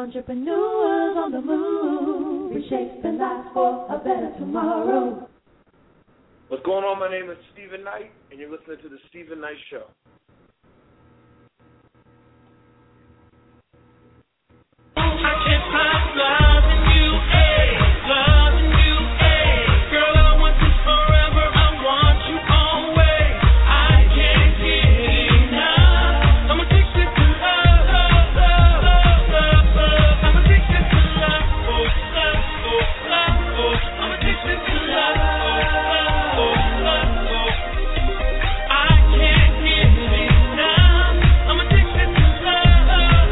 Entrepreneurs on the move, reshaping lives for a better tomorrow. What's going on? My name is Stephen Knight, and you're listening to The Stephen Knight Show. I can't stop loving you, loving you, girl, I want you forever, I want you always. I can't get enough. I'm addicted to love, I'm addicted to love, I'm addicted to love, I can't get enough. I'm addicted to love,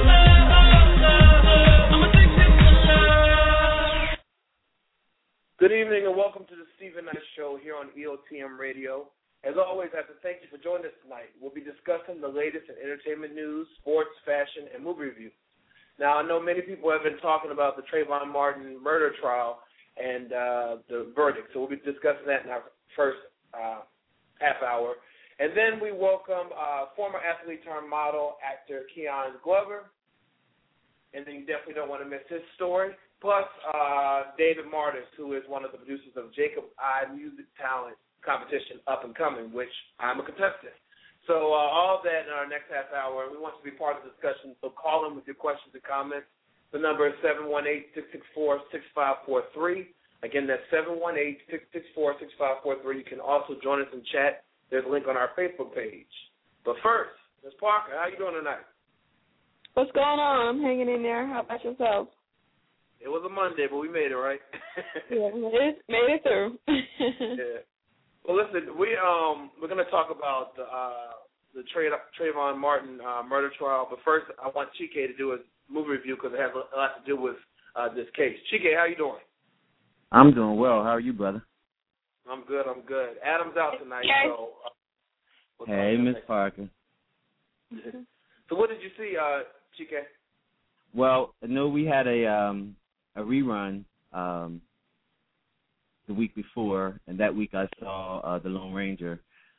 I'm addicted to love. Good evening and welcome to The Stephen Knight Show here on EOTM Radio. As always, I have to thank you for joining us tonight. We'll be discussing the latest in entertainment news, sports, fashion, and movie reviews. Now, I know many people have been talking about the Trayvon Martin murder trial and the verdict, so we'll be discussing that in our first half hour. And then we welcome former athlete turned model, actor Keon Glover. And then you definitely don't want to miss his story. Plus, David Martis, who is one of the producers of Jacob I Music Talent Competition Up and Coming, which I'm a contestant. So all of that in our next half hour. We want you to be part of the discussion, so call in with your questions and comments. The number is 718-664-6543. Again, that's 718-664-6543. You can also join us in chat. There's a link on our Facebook page. But first, Ms. Parker, how you doing tonight? What's going on? I'm hanging in there. How about yourself? It was a Monday, but we made it, right? Yeah, made it through. Yeah. Well, listen, we're going to talk about the Trayvon Martin murder trial, but first I want Chike to do a movie review because it has a lot to do with this case. Chike, how you doing? I'm doing well. How are you, brother? I'm good. Adam's out tonight, so. Hey, Miss Parker. So what did you see, Chike? Well, I know we had a rerun the week before, and that week I saw The Lone Ranger,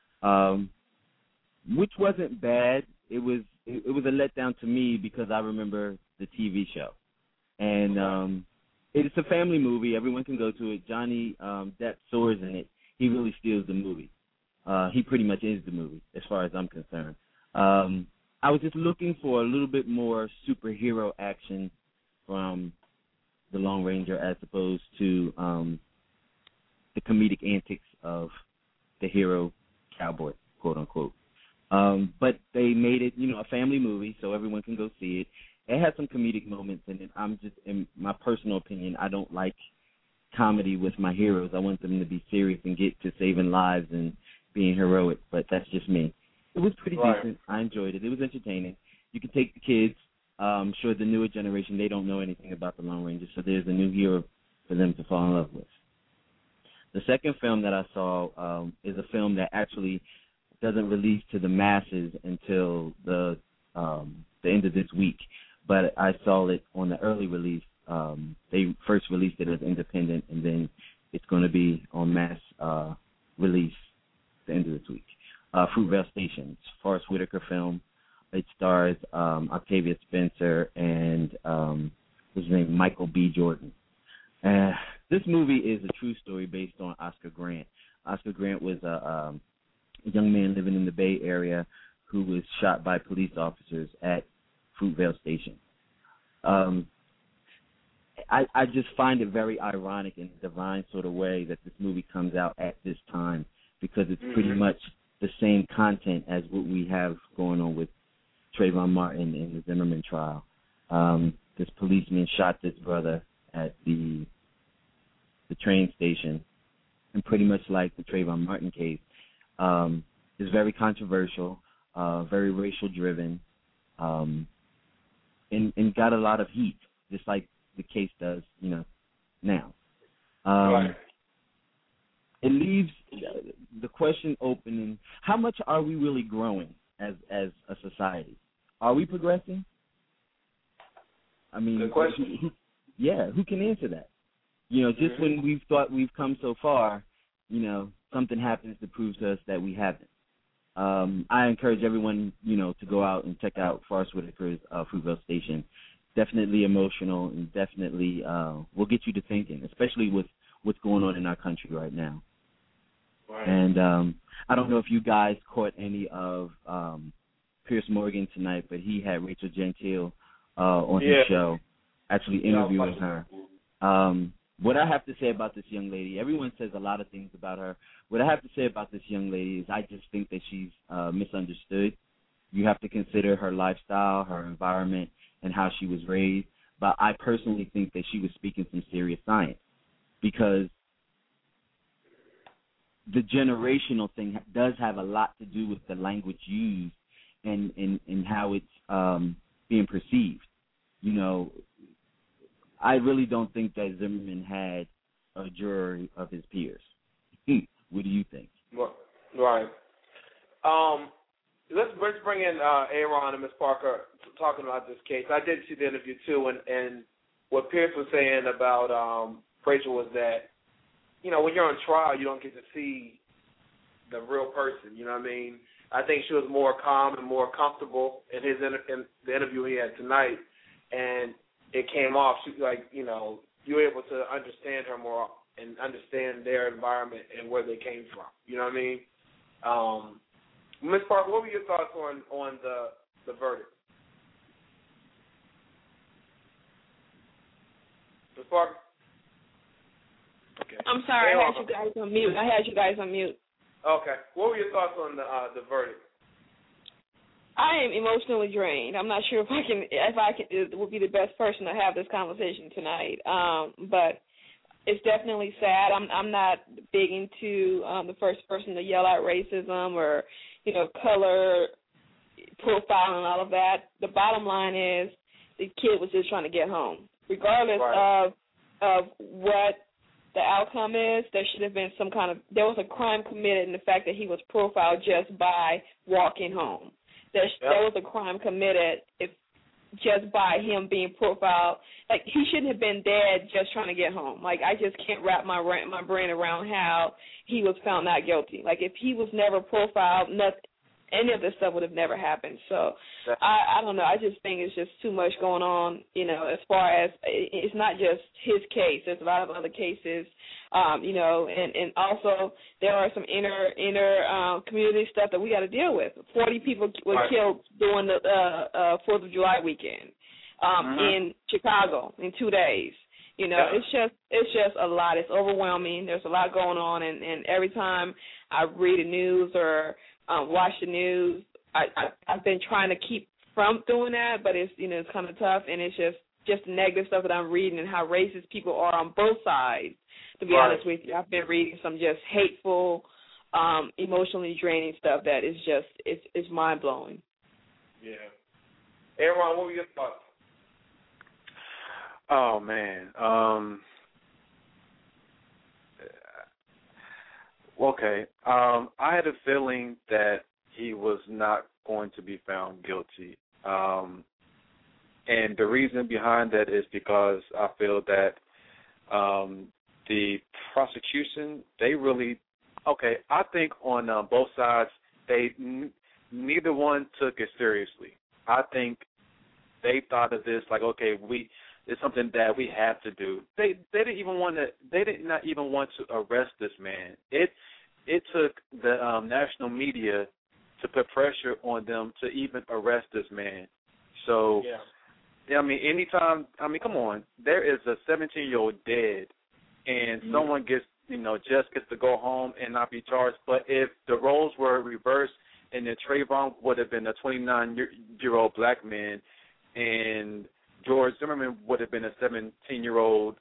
which wasn't bad. It was a letdown to me because I remember the TV show, and it's a family movie. Everyone can go to it. Johnny Depp soars in it. He really steals the movie. He pretty much is the movie, as far as I'm concerned. I was just looking for a little bit more superhero action from The Lone Ranger as opposed to the comedic antics of the hero cowboy, quote unquote. But they made it, a family movie, so everyone can go see it. It had some comedic moments in it. I'm just, in my personal opinion, I don't like comedy with my heroes. I want them to be serious and get to saving lives and being heroic, but that's just me. It was pretty decent. I enjoyed it. It was entertaining. You can take the kids. I'm sure the newer generation, they don't know anything about the Lone Ranger, so there's a new hero for them to fall in love with. The second film that I saw is a film that actually doesn't release to the masses until the end of this week, but I saw it on the early release. They first released it as independent, and then it's going to be on mass release at the end of this week. Fruitvale Station. It's a Forest Whitaker film. It stars Octavia Spencer and what's his name, Michael B. Jordan. This movie is a true story based on Oscar Grant. Oscar Grant was a young man living in the Bay Area who was shot by police officers at Fruitvale Station. I just find it very ironic in a divine sort of way that this movie comes out at this time because it's pretty much the same content as what we have going on with Trayvon Martin in the Zimmerman trial. This policeman shot this brother at the train station, and pretty much like the Trayvon Martin case, is very controversial, very racial driven, and got a lot of heat, just like the case does, now. It leaves the question open, in how much are we really growing as a society? Are we progressing? I mean, good question. Who can answer that? Just when we've thought we've come so far, something happens to prove to us that we haven't. I encourage everyone, to go out and check out Forest Whitaker's Fruitvale Station. definitely emotional and definitely will get you to thinking, especially with what's going on in our country right now. Right. And I don't know if you guys caught any of Piers Morgan tonight, but he had Rachel Gentile on his show, actually interviewing her. What I have to say about this young lady, everyone says a lot of things about her. What I have to say about this young lady is I just think that she's misunderstood. You have to consider her lifestyle, her environment, and how she was raised. But I personally think that she was speaking some serious science, because the generational thing does have a lot to do with the language used and how it's being perceived. You know, I really don't think that Zimmerman had a jury of his peers. What do you think? Right. Let's bring in Aaron and Ms. Parker talking about this case. I did see the interview too, and what Pierce was saying about Rachel was that, you know, when you're on trial, you don't get to see the real person. You know what I mean? I think she was more calm and more comfortable in the interview he had tonight, and it came off. She, like, you know, you were able to understand her more and understand their environment and where they came from. You know what I mean? Ms. Parker, what were your thoughts on the verdict? Ms. Parker? Okay. I'm sorry, I had you guys on mute. Okay. What were your thoughts on the verdict? I am emotionally drained. I'm not sure if I can it would be the best person to have this conversation tonight. But it's definitely sad. I'm not big into the first person to yell out racism or, you know, color profile and all of that. The bottom line is the kid was just trying to get home. Regardless of what the outcome is, there should have been there was a crime committed in the fact that he was profiled just by walking home. There was a crime committed just by him being profiled. Like, he shouldn't have been dead just trying to get home. Like, I just can't wrap my brain around how he was found not guilty. Like, if he was never profiled, any of this stuff would have never happened. So I don't know. I just think it's just too much going on, you know, as far as it's not just his case. There's a lot of other cases, you know, and also there are some inner community stuff that we got to deal with. 40 people were killed during the 4th of July weekend in Chicago in 2 days. You know, it's just a lot. It's overwhelming. There's a lot going on, and every time I read the news or watch the news, I've been trying to keep from doing that, but it's, you know, it's kind of tough, and it's just the negative stuff that I'm reading and how racist people are on both sides. To be honest with you, I've been reading some just hateful, emotionally draining stuff that is just it's mind blowing. Yeah. Aaron, what were your thoughts? Oh man. Okay. I had a feeling that he was not going to be found guilty. And the reason behind that is because I feel that the prosecution, they really, I think on both sides, neither one took it seriously. I think they thought of this like, it's something that we have to do. They did not even want to arrest this man. It took the national media to put pressure on them to even arrest this man. So, I mean, come on. There is a 17-year-old dead, and someone just gets to go home and not be charged. But if the roles were reversed, and then Trayvon would have been a 29-year-old black man, and George Zimmerman would have been a 17-year-old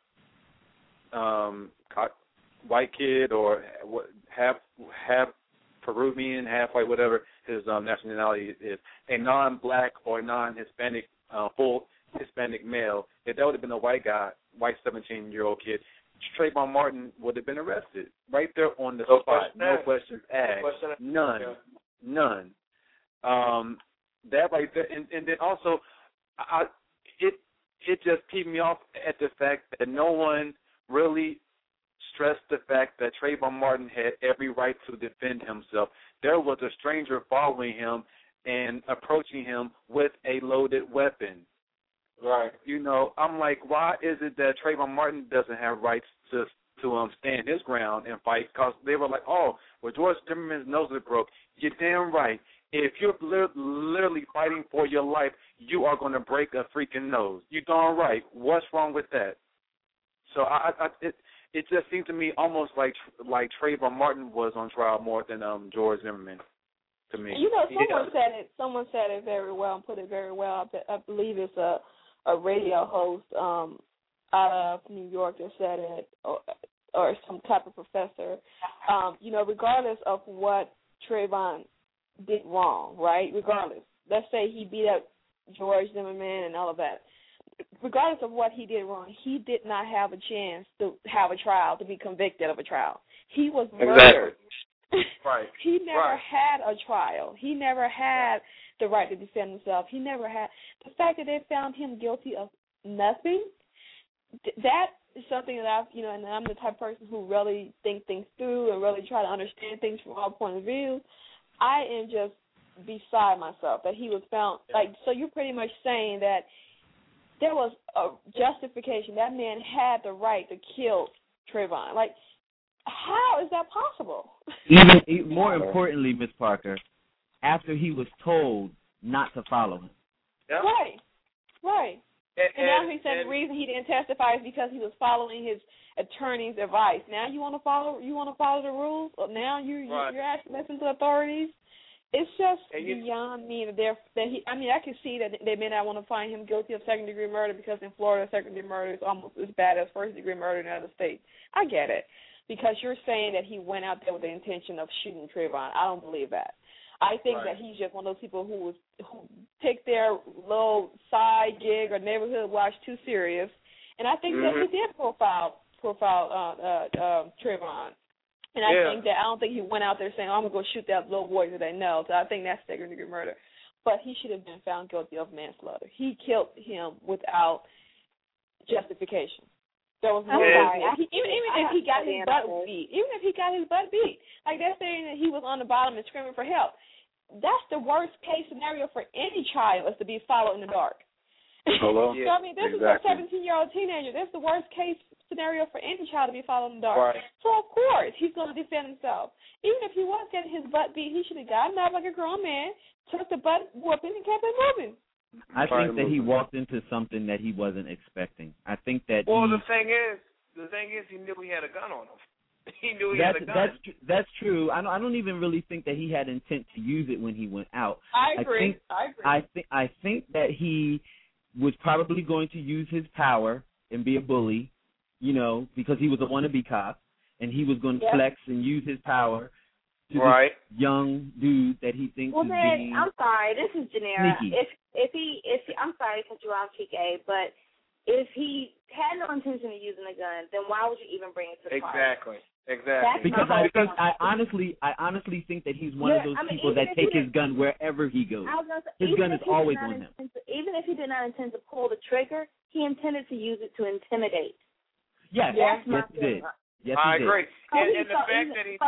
white kid, or half Peruvian, half white, whatever his nationality is, a non-black or non-Hispanic, full Hispanic male, if that would have been a white 17-year-old kid, Trayvon Martin would have been arrested right there on the spot. No questions asked. None. That right there, and then also, it just peeved me off at the fact that no one really stressed the fact that Trayvon Martin had every right to defend himself. There was a stranger following him and approaching him with a loaded weapon. Right. You know, I'm like, why is it that Trayvon Martin doesn't have rights to stand his ground and fight? Because they were like, oh, well, George Zimmerman's nose is broke. You're damn right. If you're literally fighting for your life, you are going to break a freaking nose. You're darn right. What's wrong with that? So it just seemed to me almost like Trayvon Martin was on trial more than George Zimmerman. To me, you know, someone said it very well and put it very well. I believe it's a radio host out of New York that said it, or some type of professor. You know, regardless of what Trayvon did wrong, right? Regardless, let's say he beat up George Zimmerman and all of that. Regardless of what he did wrong, he did not have a chance to have a trial, to be convicted of a trial. He was murdered. Right. He never had a trial. He never had the right to defend himself. He never had. The fact that they found him guilty of nothing, that is something that I've, you know, and I'm the type of person who really think things through and really try to understand things from all points of view. I am just beside myself that he was found. Like, so you're pretty much saying that there was a justification. That man had the right to kill Trayvon. Like, how is that possible? Even more importantly, Ms. Parker, after he was told not to follow him. Yeah. Right. And now he said the reason he didn't testify is because he was following his attorney's advice. Now you want to follow the rules? Or now you're actually listening to authorities? It's just beyond me that he. I mean, I can see that they may not want to find him guilty of second-degree murder because in Florida, second-degree murder is almost as bad as first-degree murder in other states. I get it, because you're saying that he went out there with the intention of shooting Trayvon. I don't believe that. I think that he's just one of those people who take their little side gig or neighborhood watch too serious, and I think that he did profile Trayvon. And I don't think he went out there saying, I'm going to go shoot that little boy today. No, so I think that's second-degree murder. But he should have been found guilty of manslaughter. He killed him without justification. There was no even if he got his butt beat, like they're saying that he was on the bottom and screaming for help. That's the worst case scenario for any child, is to be followed in the dark. Hello? So, I mean, this is a 17-year-old teenager. That's the worst case scenario for any child to be followed in the dark. Right. So, of course, he's going to defend himself. Even if he was getting his butt beat, he should have gotten up like a grown man, took the butt whooping, and kept it moving. I think that he walked into something that he wasn't expecting. I think that the thing is, he knew he had a gun on him. He knew he had a gun. That's true. I don't even really think that he had intent to use it when he went out. I agree. I think that he was probably going to use his power and be a bully, you know, because he was a wannabe cop, and he was going to flex and use his power to this young dude that he thinks is being I'm sorry, this is Janera. sneaky. If he, I'm sorry to cut you off, TK, but if he had no intention of using a gun, then why would you even bring it to the party? Exactly. Because I honestly think that he's one of those people that take his gun wherever he goes. His gun is always on him. Even if he did not intend to pull the trigger, he intended to use it to intimidate. Yes, he did. Yes, I he agree. did. And the fact that he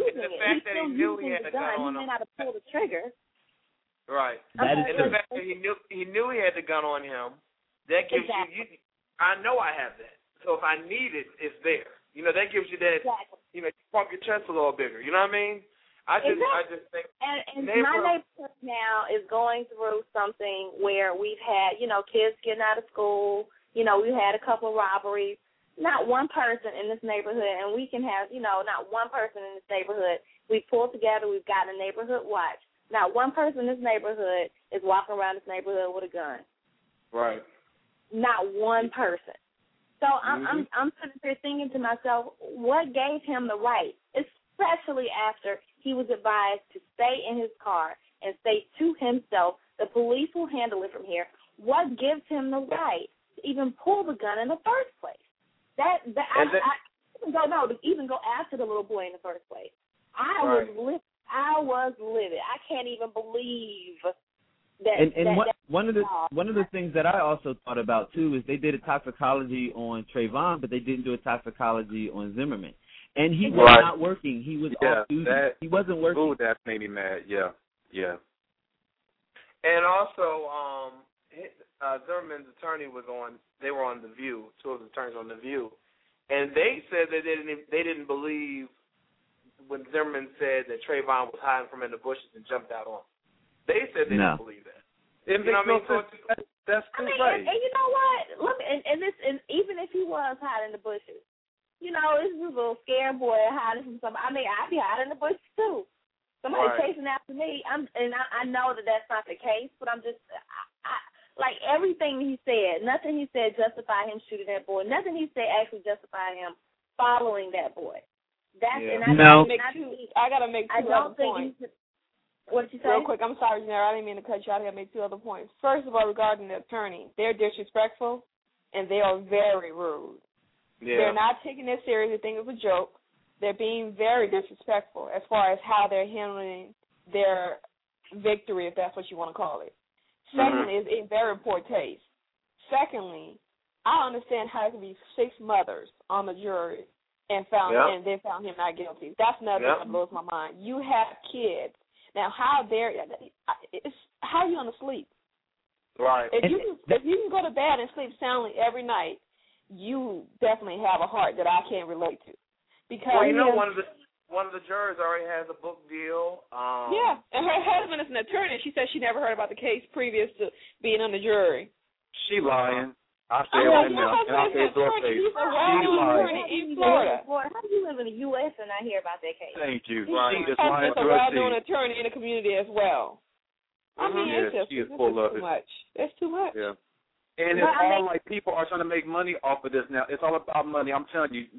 knew he had the gun on him. He may not have pulled the trigger. Right. That is and true. the fact that he knew he had the gun on him, that gives you. I know I have that. So if I need it, it's there. You know, that gives you that. Exactly. You know, you pump your chest a little bigger. You know what I mean? I just think. And my neighborhood now is going through something where we've had, you know, kids getting out of school. You know, we've had a couple of robberies. Not one person in this neighborhood, and we can have, you know, not one person in this neighborhood. We pulled together. We've got a neighborhood watch. Not one person in this neighborhood is walking around this neighborhood with a gun. Right. Not one person. So I'm sitting here thinking to myself, what gave him the right, especially after he was advised to stay in his car and say to himself, the police will handle it from here. What gives him the right to even pull the gun in the first place? Even go after the little boy in the first place. I was livid. I can't even believe that. One of the things that I also thought about too is they did a toxicology on Trayvon, but they didn't do a toxicology on Zimmerman, and he was not working. He was off duty. He wasn't working. Ooh, that made me mad. Yeah. And also, Zimmerman's attorney was on. They were on The View. Two of the attorneys on The View, and they said that they didn't believe when Zimmerman said that Trayvon was hiding from in the bushes and jumped out on him. They said they didn't believe that. It makes no sense. That's right. And you know what? Look, and even if he was hiding in the bushes, you know, this is a little scared boy hiding from somebody. I mean, I'd be hiding in the bushes too. Somebody chasing after me. I know that that's not the case, but I'm just, like everything he said, nothing he said justified him shooting that boy. Nothing he said actually justified him following that boy. That's and I gotta make two other points. What did you say? Real quick, I'm sorry, Janelle, I didn't mean to cut you out. I gotta make two other points. First of all, regarding the attorney, they're disrespectful and they are very rude. Yeah. They're not taking this seriously. They think it's a joke. They're being very disrespectful as far as how they're handling their victory, if that's what you want to call it. Secondly, it's in very poor taste. Secondly, I understand how there can be 6 mothers on the jury and they found him not guilty. That's another thing that blows my mind. You have kids. Now, how are you going to sleep? Right. If you can go to bed and sleep soundly every night, you definitely have a heart that I can't relate to. Because well, you know, one of the jurors already has a book deal. Yeah, and her husband is an attorney. She said she never heard about the case previous to being on the jury. She lying. I say it right now, and I say it to her face. She's a attorney in Florida. How do you live in the U.S. and not hear about that case? Thank you. She's a well-known attorney in the community as well. I mean, she is full of it. It's too much. Yeah. And it's all like people are trying to make money off of this now. It's all about money. I'm telling you,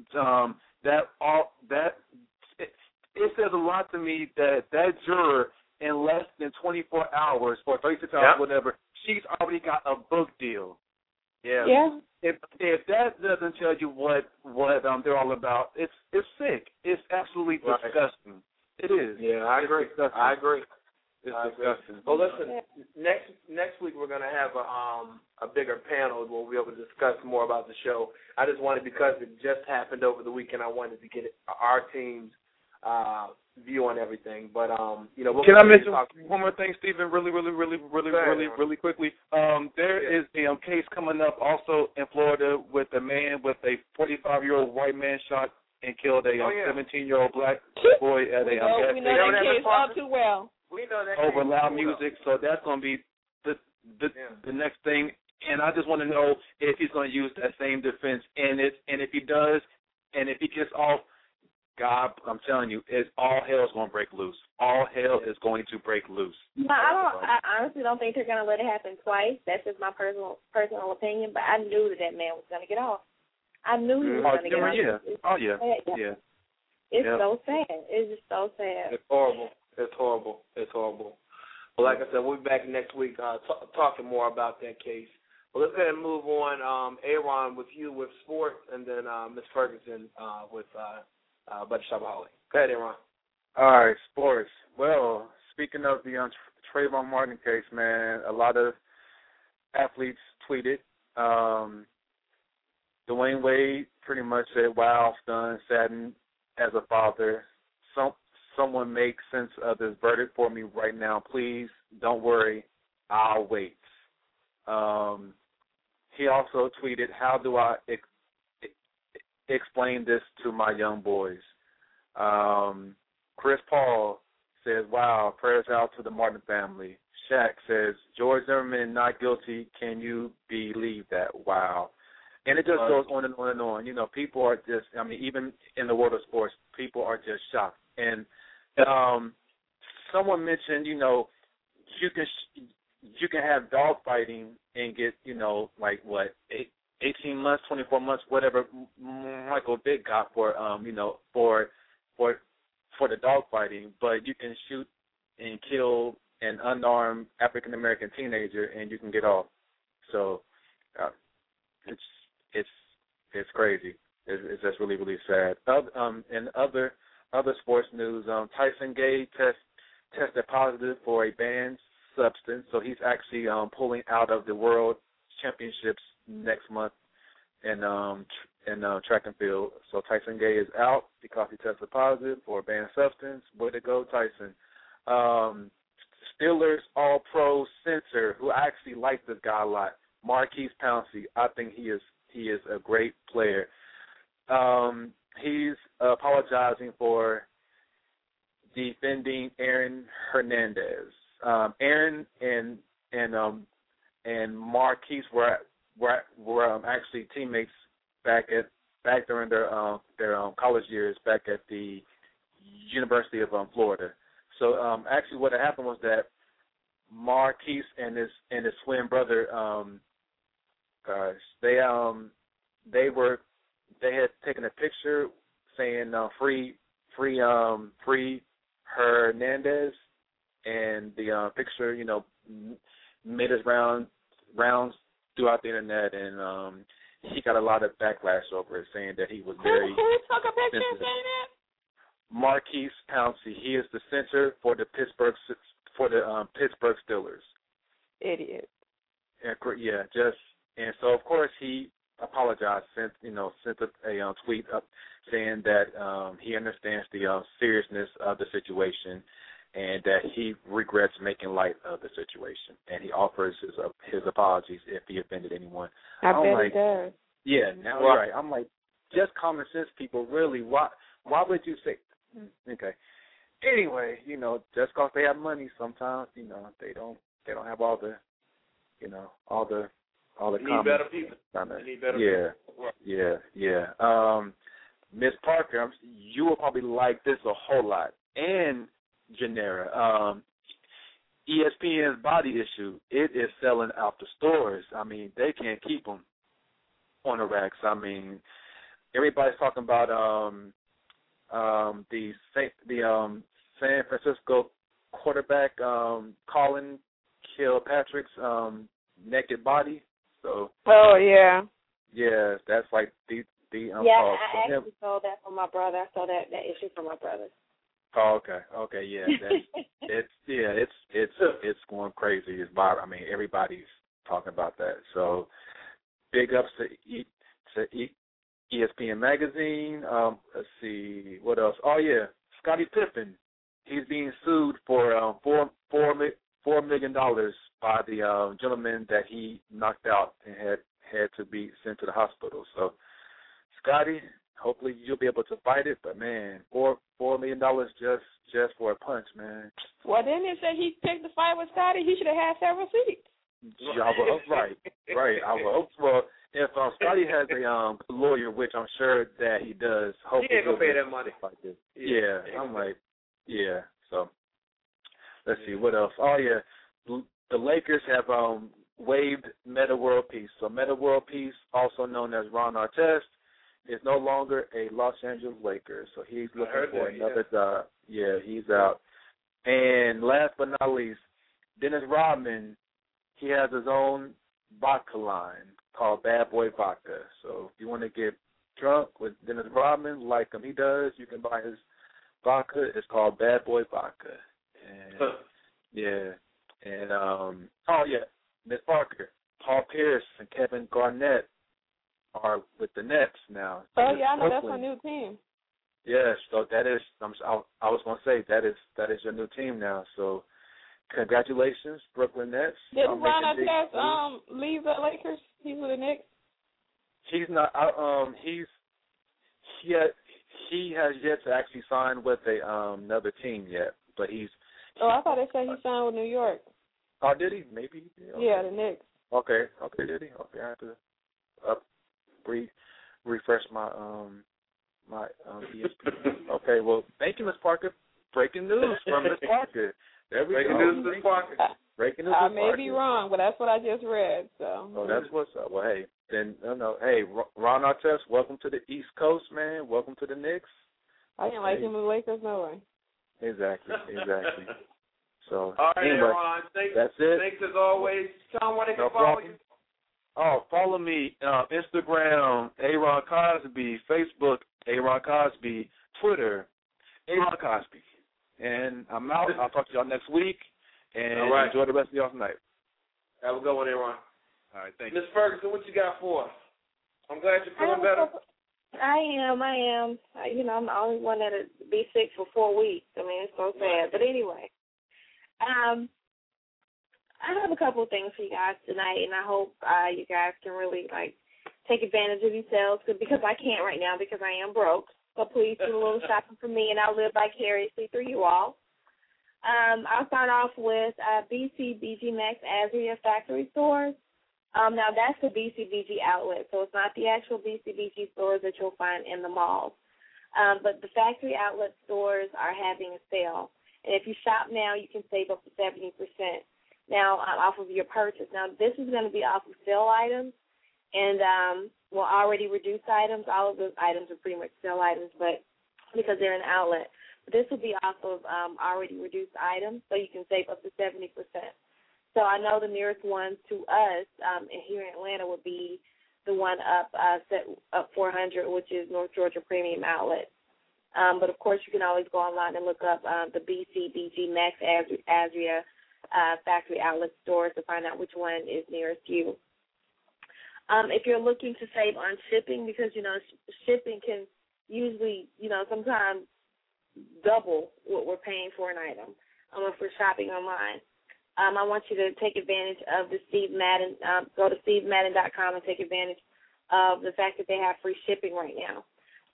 it says a lot to me that juror in less than 24 hours or 36 hours, whatever, she's already got a book deal. Yeah. If that doesn't tell you what they're all about, it's sick. It's absolutely disgusting. It is. Yeah, I agree. I agree. It's disgusting. Well, listen, next week we're going to have a bigger panel where we'll be able to discuss more about the show. I just wanted, because it just happened over the weekend, I wanted to get our team's view on everything. But can I mention one more thing, Stephen? Really quickly. There is a case coming up also in Florida with a man with a 45-year-old white man shot and killed a 17-year-old black boy at a gas station. We know that case all too well. We know that over loud music, so that's going to be the next thing. And I just want to know if he's going to use that same defense, and if he does, and if he gets off, God, I'm telling you, all hell is going to break loose. All hell is going to break loose. No, I honestly don't think they're going to let it happen twice. That's just my personal opinion. But I knew that man was going to get off. I knew he was going to get off. Yeah. It's so sad. It's just so sad. It's horrible. It's horrible. Well, like I said, we'll be back next week talking more about that case. Well, let's go ahead and move on. Aaron, with you with sports, and then Ms. Ferguson with Buddy Shabaholi. Go ahead, Aaron. All right, sports. Well, speaking of the Trayvon Martin case, man, a lot of athletes tweeted. Dwayne Wade pretty much said, wow, stunned, saddened as a father. Someone make sense of this verdict for me right now, please. Don't worry, I'll wait. He also tweeted, how do I explain this to my young boys? Chris Paul says, wow, prayers out to the Martin family. Shaq says, George Zimmerman not guilty. Can you believe that? Wow. And it just goes on and on and on. You know, people are just, I mean, even in the world of sports, people are just shocked. And someone mentioned, you know, you can have dog fighting and get, you know, like what, 18 months, 24 months, whatever Michael Vick got for, you know, for the dog fighting, but you can shoot and kill an unarmed African American teenager and you can get off. So it's crazy. It's just really, really sad. And other sports news, Tyson Gay tested positive for a banned substance, so he's actually pulling out of the World Championships next month in track and field. So Tyson Gay is out because he tested positive for a banned substance. Way to go, Tyson. Steelers All-Pro center, who I actually like this guy a lot, Marquise Pouncey. I think he is a great player. He's apologizing for defending Aaron Hernandez. Aaron and Marquise were actually teammates back during their college years back at the University of Florida. So actually, what had happened was that Marquise and his twin brother, they had taken a picture saying free Hernandez, and the picture made its rounds throughout the internet, and he got a lot of backlash over it, saying that he was very. Who took a picture saying that? Marquise Pouncey. He is the center for the Pittsburgh Steelers. Idiot. Yeah, and so of course he apologized, sent a tweet up saying that he understands the seriousness of the situation and that he regrets making light of the situation, and he offers his apologies if he offended anyone. I bet he does. Yeah, now you're right. I'm like, just common sense people, really. Why would you say? Okay. Anyway, just because they have money, sometimes they don't have all the need better people. Need better people. Yeah. Miss Parker, you will probably like this a whole lot, and Janera. ESPN's Body Issue, it is selling out the stores. I mean, they can't keep them on the racks. I mean, everybody's talking about the San Francisco quarterback Colin Kilpatrick's naked body. So. Oh yeah. Yeah, that's like the yeah, I actually sold that for my brother. I sold that issue for my brother. Oh, okay, yeah. It's going crazy. I mean, everybody's talking about that. So, big ups to ESPN magazine. Let's see what else. Oh yeah, Scottie Pippen. He's being sued for $4 million by the gentleman that he knocked out and had to be sent to the hospital. So, Scottie, hopefully you'll be able to fight it. But man, $4 million just for a punch, man. Well, then they said he picked the fight with Scottie. He should have had several seats. Right. I will hope. Well, if Scottie has a lawyer, which I'm sure that he does, hopefully he ain't gonna pay that money. Like this. Yeah, I'm like, yeah. So let's see what else. Oh yeah, the Lakers have waived Metta World Peace. So Metta World Peace, also known as Ron Artest, is no longer a Los Angeles Laker. So he's looking for another job. Yeah, he's out. And last but not least, Dennis Rodman, he has his own vodka line called Bad Boy Vodka. So if you want to get drunk with Dennis Rodman like he does, you can buy his vodka. It's called Bad Boy Vodka. And yeah. And Miss Parker, Paul Pierce and Kevin Garnett are with the Nets now. Oh yeah, I know that's my new team. Yes, so that is. I was going to say that is your new team now. So, congratulations, Brooklyn Nets. Didn't Ron Artest leave the Lakers? He's with the Knicks. He's not. He has yet to actually sign with another team yet, but he's. Oh, I thought they said he signed with New York. Oh, did he? Maybe. Okay. Yeah, the Knicks. Okay, did he? Okay, I have to refresh my my ESPN. Okay, well, thank you, Ms. Parker. Breaking news from Ms. Parker. There we Breaking go. news, Ms. Parker. Breaking news, I Ms. may Parker. be wrong, but that's what I just read. So. Oh, that's what's up. Well, hey, then hey, Ron Artest, welcome to the East Coast, man. Welcome to the Knicks. I didn't like him with the Lakers, no way. Exactly. So, all right, anyway, Ron. that's it. Thanks as always. Tell them where they can No follow problem. you. Oh, follow me Instagram, Aaron Cosby, Facebook, Aaron Cosby, Twitter, Aaron Cosby. And I'm out. I'll talk to y'all next week. And all right. Enjoy the rest of y'all's night. Have a good one, Aaron. All right, thank you. Miss Ferguson, what you got for us? I'm glad you're feeling better. I am. I'm the only one that'll be sick for 4 weeks. I mean, it's so sad. But anyway, I have a couple of things for you guys tonight, and I hope you guys can really, take advantage of yourselves because I can't right now because I am broke. So please do a little shopping for me, and I'll live vicariously through you all. I'll start off with BCBG Max Azria factory stores. Now, that's the BCBG outlet, so it's not the actual BCBG stores that you'll find in the malls. But the factory outlet stores are having a sale. And if you shop now, you can save up to 70% now off of your purchase. Now, this is going to be off of sale items and, already reduced items. All of those items are pretty much sale items, but because they're an outlet. But this will be off of already reduced items, so you can save up to 70%. So I know the nearest one to us here in Atlanta would be the one up 400, which is North Georgia Premium Outlet. But, of course, you can always go online and look up the BCBG Max Azria factory outlet stores to find out which one is nearest you. If you're looking to save on shipping, because, shipping can usually, sometimes double what we're paying for an item if we're shopping online. I want you to take advantage of the Steve Madden. Go to stevemadden.com and take advantage of the fact that they have free shipping right now.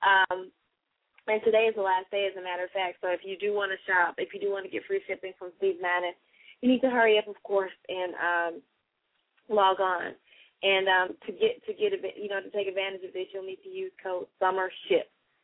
And today is the last day, as a matter of fact. So if you do want to shop, if you do want to get free shipping from Steve Madden, you need to hurry up, of course, and log on. And to take advantage of this, you'll need to use code SUMMERSHIP.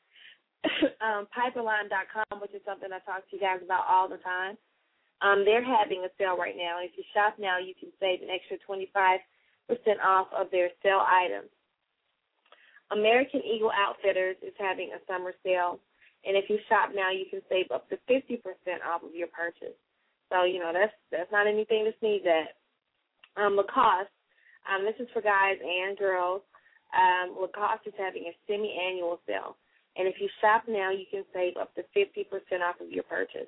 Piperline.com, which is something I talk to you guys about all the time. They're having a sale right now. If you shop now, you can save an extra 25% off of their sale items. American Eagle Outfitters is having a summer sale, and if you shop now, you can save up to 50% off of your purchase. So, that's not anything to sneeze at. Lacoste, this is for guys and girls. Lacoste is having a semi-annual sale, and if you shop now, you can save up to 50% off of your purchase.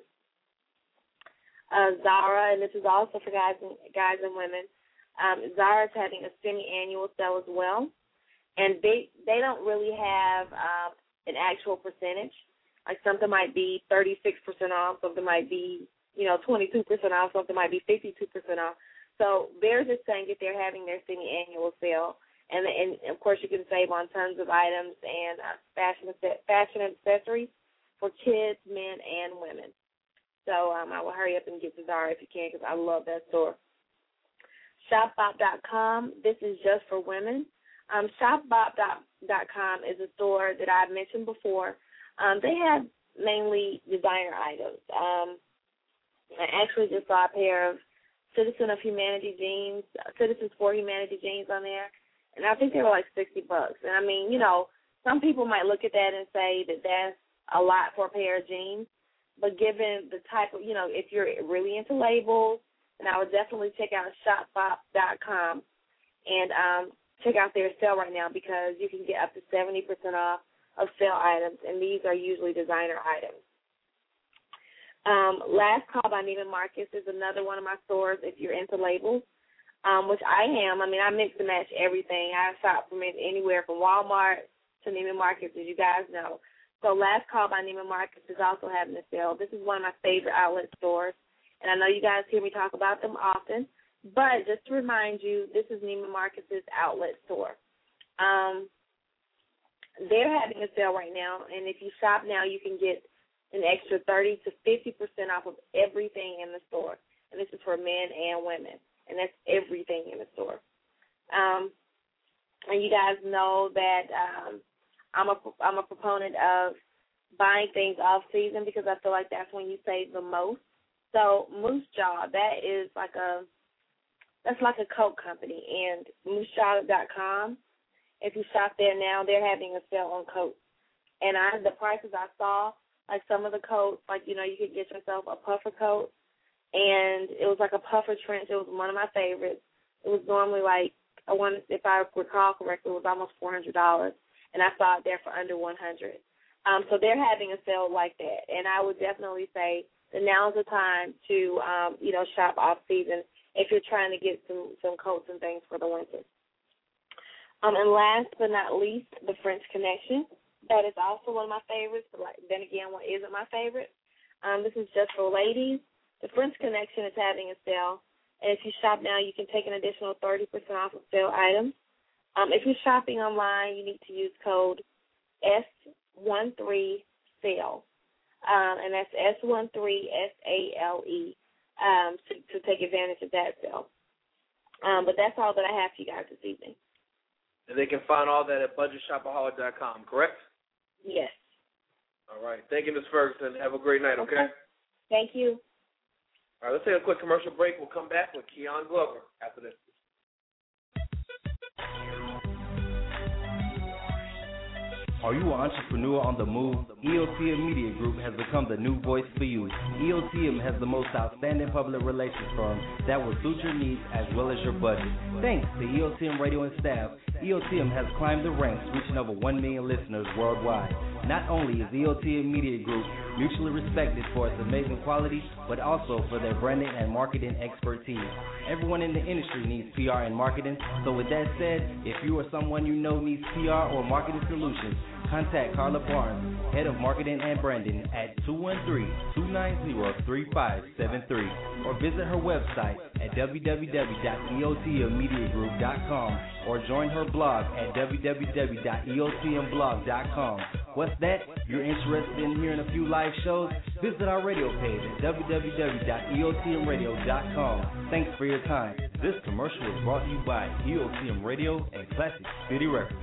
Zara, and this is also for guys and women. Zara is having a semi-annual sale as well, and they don't really have an actual percentage. Like something might be 36% off, something might be 22% off, something might be 52% off. So they're just saying that they're having their semi-annual sale, and of course you can save on tons of items and fashion accessories for kids, men, and women. So I will hurry up and get to Zara if you can, because I love that store. ShopBop.com, this is just for women. ShopBop.com is a store that I've mentioned before. They have mainly designer items. I actually just saw a pair of Citizens for Humanity jeans on there, and I think they were like $60. And I mean, some people might look at that and say that that's a lot for a pair of jeans, but given the type of, if you're really into labels, then I would definitely check out ShopBop.com and check out their sale right now, because you can get up to 70% off of sale items, and these are usually designer items. Last Call by Neiman Marcus is another one of my stores if you're into labels, which I am. I mean, I mix and match everything. I shop from anywhere from Walmart to Neiman Marcus, as you guys know. So Last Call by Neiman Marcus is also having a sale. This is one of my favorite outlet stores, and I know you guys hear me talk about them often, but just to remind you, this is Neiman Marcus's outlet store. They're having a sale right now, and if you shop now, you can get an extra 30 to 50% off of everything in the store. And this is for men and women, and that's everything in the store. And you guys know that I'm a proponent of buying things off season, because I feel like that's when you save the most. So Moose Jaw, that's like a Coke company, and MooseJaw.com. If you shop there now, they're having a sale on coats. And the prices I saw, like some of the coats, like, you could get yourself a puffer coat, and it was like a puffer trench. It was one of my favorites. It was normally like, if I recall correctly, it was almost $400, and I saw it there for under $100. So they're having a sale like that, and I would definitely say that now's the time to, shop off season if you're trying to get some coats and things for the winter. And last but not least, the French Connection. That is also one of my favorites, but then again, one isn't my favorite. This is just for ladies. The French Connection is having a sale, And if you shop now, you can take an additional 30% off of sale items. If you're shopping online, you need to use code S13SALE, and that's S13SALE, to take advantage of that sale. But that's all that I have for you guys this evening. And they can find all that at budgetshopaholic.com, correct? Yes. All right. Thank you, Ms. Ferguson. Have a great night, okay? Thank you. All right, let's take a quick commercial break. We'll come back with Keon Glover after this. Are you an entrepreneur on the move? EOTM Media Group has become the new voice for you. EOTM has the most outstanding public relations firm that will suit your needs as well as your budget. Thanks to EOTM Radio and staff, EOTM has climbed the ranks, reaching over 1 million listeners worldwide. Not only is EOTM Media Group mutually respected for its amazing quality, but also for their branding and marketing expertise. Everyone in the industry needs PR and marketing, so with that said, if you or someone you know needs PR or marketing solutions, contact Carla Barnes, Head of Marketing and Branding at 213-290-3573, or visit her website at www.eotmmediagroup.com or join her blog at www.eotmblog.com. What's that? You're interested in hearing a few live shows? Visit our radio page at www.eotmradio.com. Thanks for your time. This commercial is brought to you by EOTM Radio and Classic City Records.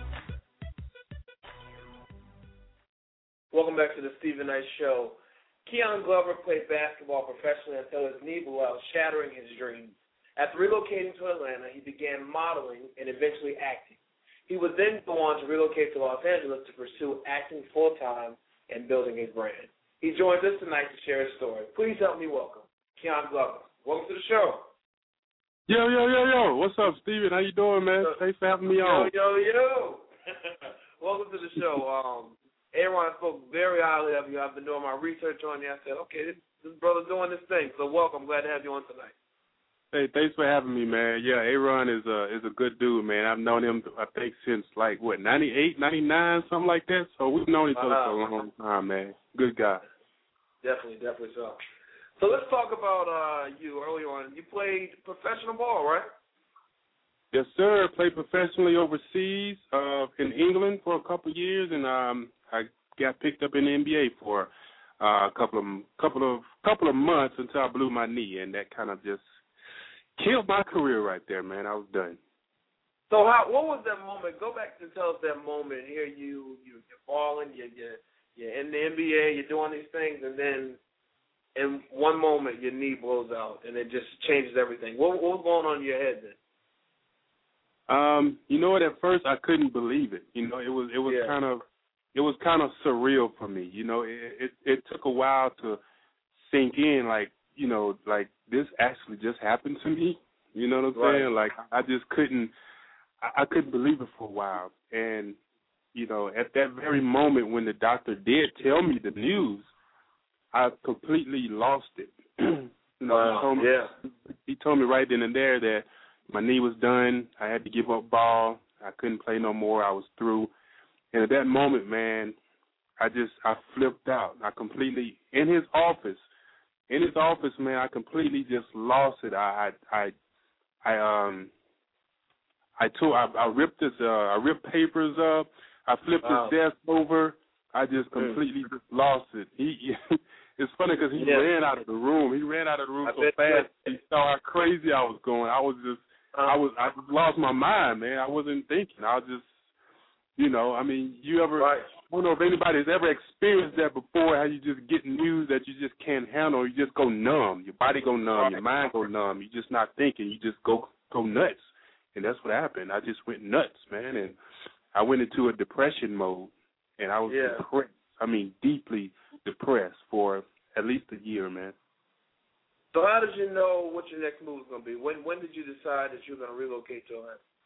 Welcome back to the Stephen Knight Show. Keon Glover played basketball professionally until his knee blew out, shattering his dreams. After relocating to Atlanta, he began modeling and eventually acting. He would then go on to relocate to Los Angeles to pursue acting full-time and building his brand. He joins us tonight to share his story. Please help me welcome Keon Glover. Welcome to the show. Yo. What's up, Steven? How you doing, man? Thanks for having me on. Yo. Welcome to the show. Aaron spoke very highly of you. I've been doing my research on you. I said, okay, this brother's doing this thing. So welcome. Glad to have you on tonight. Hey, thanks for having me, man. Yeah, Aaron is a good dude, man. I've known him, I think, since, 98, 99, something like that. So we've known each other for a long time, man. Good guy. Definitely so. So let's talk about you early on. You played professional ball, right? Yes, sir. Played professionally overseas in England for a couple of years, and I got picked up in the NBA for a couple of months until I blew my knee, and that kind of just killed my career right there, man. I was done. So what was that moment? Go back and tell us that moment. Here you're balling, you're in the NBA, you're doing these things, and then in one moment your knee blows out, and it just changes everything. What was going on in your head then? You know what? At first I couldn't believe it. You know, it was kind of surreal for me. You know, it took a while to sink in. Like this actually just happened to me. You know what I'm saying? Like I just couldn't believe it for a while. And you know, at that very moment when the doctor did tell me the news, I completely lost it. He told me right then and there that my knee was done. I had to give up ball. I couldn't play no more. I was through. And at that moment, man, I flipped out. I completely in his office, man, I completely just lost it. I ripped papers up. I flipped his desk over. I just completely just lost it. It's funny because he ran out of the room. He ran out of the room so fast. He saw how crazy I was going. I just lost my mind, man. I wasn't thinking. I was just, you know, I mean, I don't know if anybody's ever experienced that before, how you just get news that you just can't handle. You just go numb. Your body go numb. Your mind go numb. You're just not thinking. You just go nuts. And that's what happened. I just went nuts, man. And I went into a depression mode. And I was depressed. I mean, deeply depressed for at least a year, man. So how did you know what your next move was going to be? When did you decide that you were going to relocate to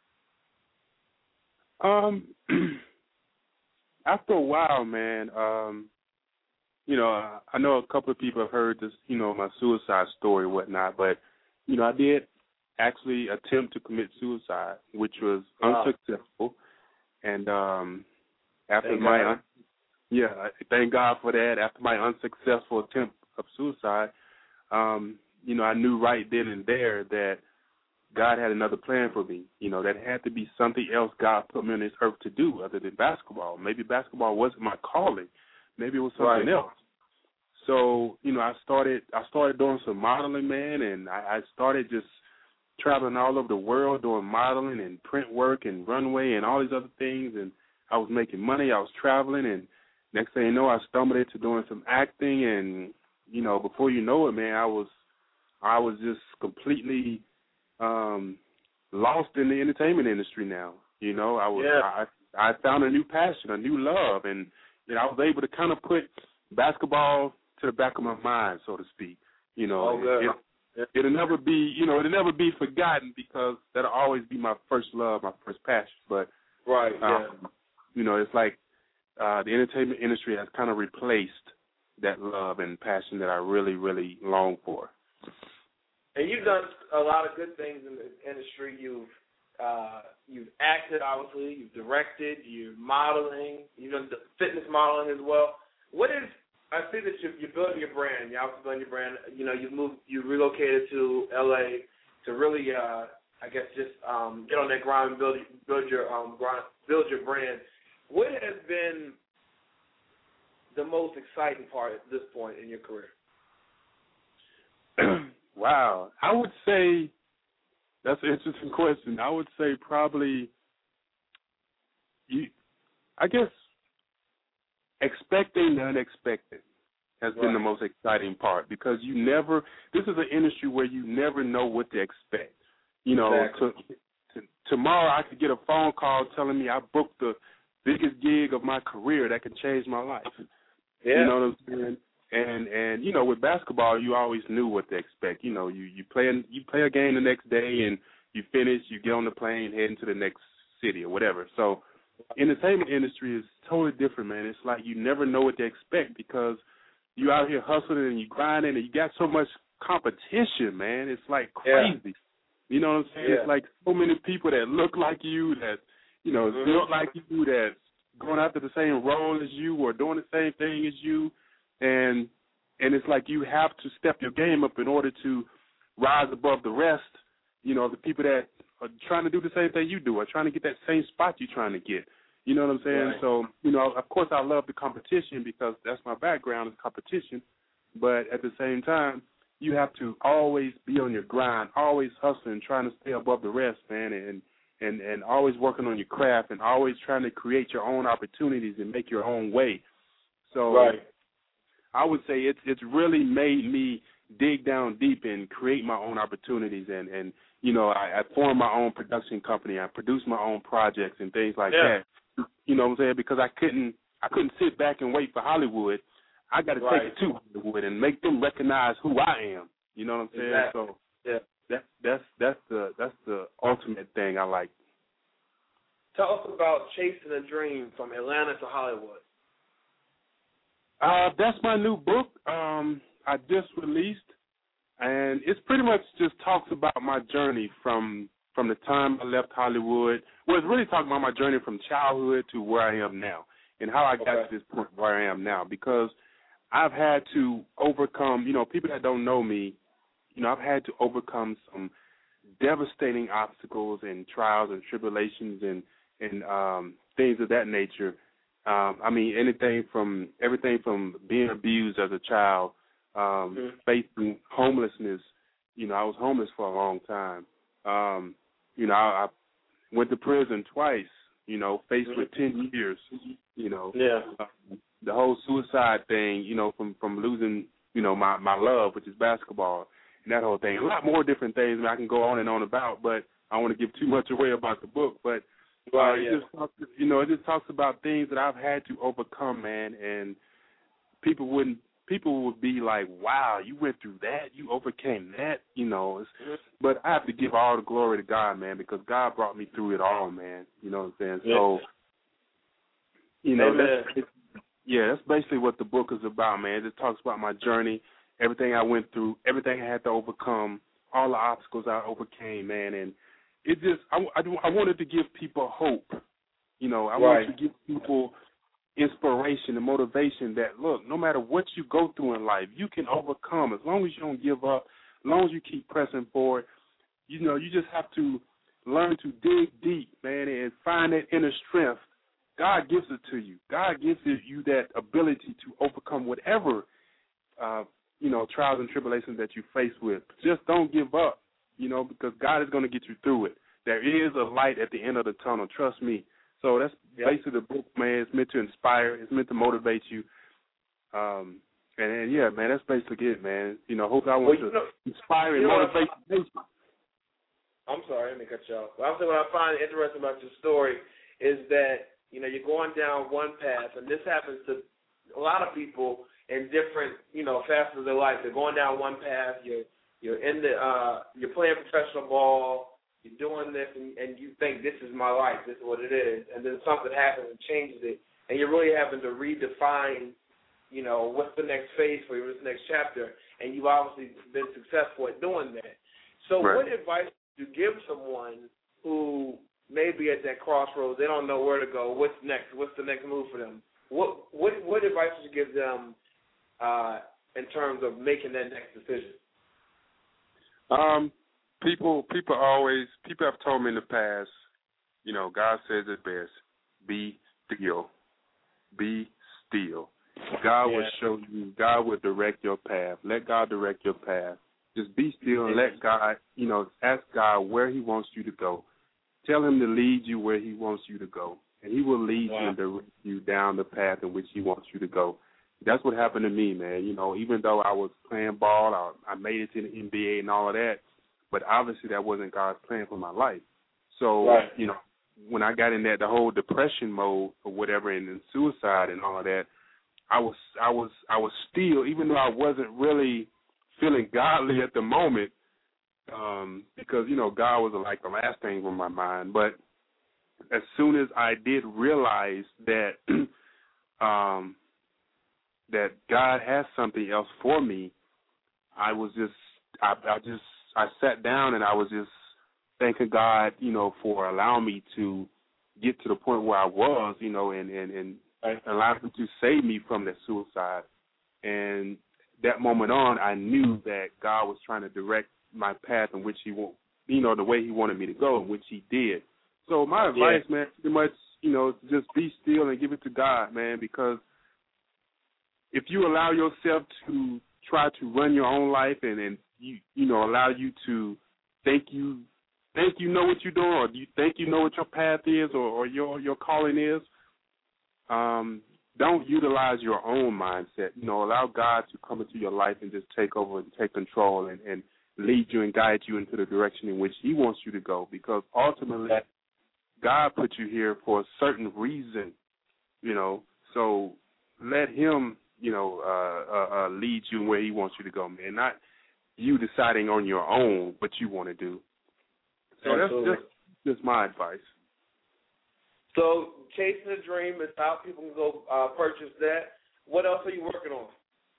Atlanta? After a while, man, you know, I know a couple of people have heard this, you know, my suicide story and whatnot, but, you know, I did actually attempt to commit suicide, which was unsuccessful. And after thank God for that. After my unsuccessful attempt of suicide, I knew right then and there that God had another plan for me. That had to be something else God put me on this earth to do other than basketball. Maybe basketball wasn't my calling. Maybe it was something else. So, I started doing some modeling, man, and I started just traveling all over the world doing modeling and print work and runway and all these other things, and I was making money. I was traveling, and next thing you know, I stumbled into doing some acting, and before you know it, man, I was just completely lost in the entertainment industry now. I found a new passion, a new love, and I was able to kind of put basketball to the back of my mind, so to speak. It'll never be forgotten because that'll always be my first love, my first passion. But it's like the entertainment industry has kind of replaced that love and passion that I really, really long for. And you've done a lot of good things in the industry. You've acted, obviously. You've directed. You're modeling. You've done fitness modeling as well. I see that you're building your brand. You're obviously building your brand. You relocated to LA to really, just get on that grind and build your brand. What has been the most exciting part at this point in your career? Wow. I would say that's an interesting question. I would say probably expecting the unexpected has been the most exciting part because this is an industry where you never know what to expect. Tomorrow I could get a phone call telling me I booked the biggest gig of my career that could change my life. Yeah. You know what I'm saying? And with basketball, you always knew what to expect. You play a game the next day and you finish, you get on the plane, heading to the next city or whatever. So entertainment industry is totally different, man. It's like you never know what to expect because you out here hustling and you grinding and you got so much competition, man. It's like crazy. Yeah. You know what I'm saying? Yeah. It's like so many people that look like you, that built like you, that's going after the same role as you or doing the same thing as you. And it's like you have to step your game up in order to rise above the rest, the people that are trying to do the same thing you do or trying to get that same spot you're trying to get. You know what I'm saying? Right. So, of course I love the competition because that's my background is competition. But at the same time, you have to always be on your grind, always hustling, trying to stay above the rest, man, and always working on your craft and always trying to create your own opportunities and make your own way. So I would say it's really made me dig down deep and create my own opportunities and I formed my own production company. I produced my own projects and things like that. You know what I'm saying? Because I couldn't sit back and wait for Hollywood. I got to take it to Hollywood and make them recognize who I am. You know what I'm saying? Exactly. So that's the ultimate thing I like. Tell us about Chasing a Dream from Atlanta to Hollywood. That's my new book. I just released, and it's pretty much just talks about my journey from the time I left Hollywood. Well, it's really talking about my journey from childhood to where I am now and how I got to this point where I am now because I've had to overcome, people that don't know me, I've had to overcome some devastating obstacles and trials and tribulations and things of that nature. Everything from being abused as a child, facing homelessness. I was homeless for a long time. I went to prison twice, faced with 10 years, the whole suicide thing, from losing, my love, which is basketball, and that whole thing. A lot more different things I can go on and on about, but I don't want to give too much away about the book. But it just talks about things that I've had to overcome, man, and people would be like, wow, you went through that, you overcame that, But I have to give all the glory to God, man, because God brought me through it all, man. You know what I'm saying? So, that's basically what the book is about, man. It talks about my journey, everything I went through, everything I had to overcome, all the obstacles I overcame, man, and it just, I wanted to give people hope. I wanted to give people inspiration and motivation that, look, no matter what you go through in life, you can overcome as long as you don't give up, as long as you keep pressing forward, you just have to learn to dig deep, man, and find that inner strength. God gives it to you. God gives you that ability to overcome whatever, trials and tribulations that you face with. Just don't give up, because God is going to get you through it. There is a light at the end of the tunnel, trust me. So that's basically the book, man. It's meant to inspire. It's meant to motivate you. And yeah, man, that's basically it, man. Hope I want to inspire and motivate you. I'm sorry, let me cut you off. What I find interesting about your story is that, you're going down one path, and this happens to a lot of people in different, facets of their life. They're going down one path. You're in you're playing professional ball. You're doing this, and you think this is my life. This is what it is, and then something happens and changes it, and you're really having to redefine, what's the next phase for you, what's the next chapter, and you've obviously been successful at doing that. So, What advice would you give someone who may be at that crossroads? They don't know where to go. What's next? What's the next move for them? What advice would you give them in terms of making that next decision? People have told me in the past, God says it best, be still. Be still. God will show you, God will direct your path. Let God direct your path. Just be still and let God, ask God where he wants you to go. Tell him to lead you where he wants you to go. And he will lead you and direct you down the path in which he wants you to go. That's what happened to me, man. Even though I was playing ball, I made it to the NBA and all of that, but obviously that wasn't God's plan for my life. So, when I got in the whole depression mode or whatever, and then suicide and all of that, I was still, even though I wasn't really feeling godly at the moment, because God was like the last thing on my mind. But as soon as I did realize that that God has something else for me, I sat down and I was just thanking God, for allowing me to get to the point where I was, and allowed him to save me from that suicide. And that moment on, I knew that God was trying to direct my path in which he the way he wanted me to go, in which he did. So my advice, man, pretty much, just be still and give it to God, man, because if you allow yourself to try to run your own life and allow you to think you know what you're doing, or you think you know what your path is, or your calling is, don't utilize your own mindset. Allow God to come into your life and just take over and take control and lead you and guide you into the direction in which he wants you to go, because ultimately God put you here for a certain reason, so let him, lead you where he wants you to go, man, not you deciding on your own what you want to do. So that's just my advice. So Chasing a Dream is how people can go purchase that. What else are you working on?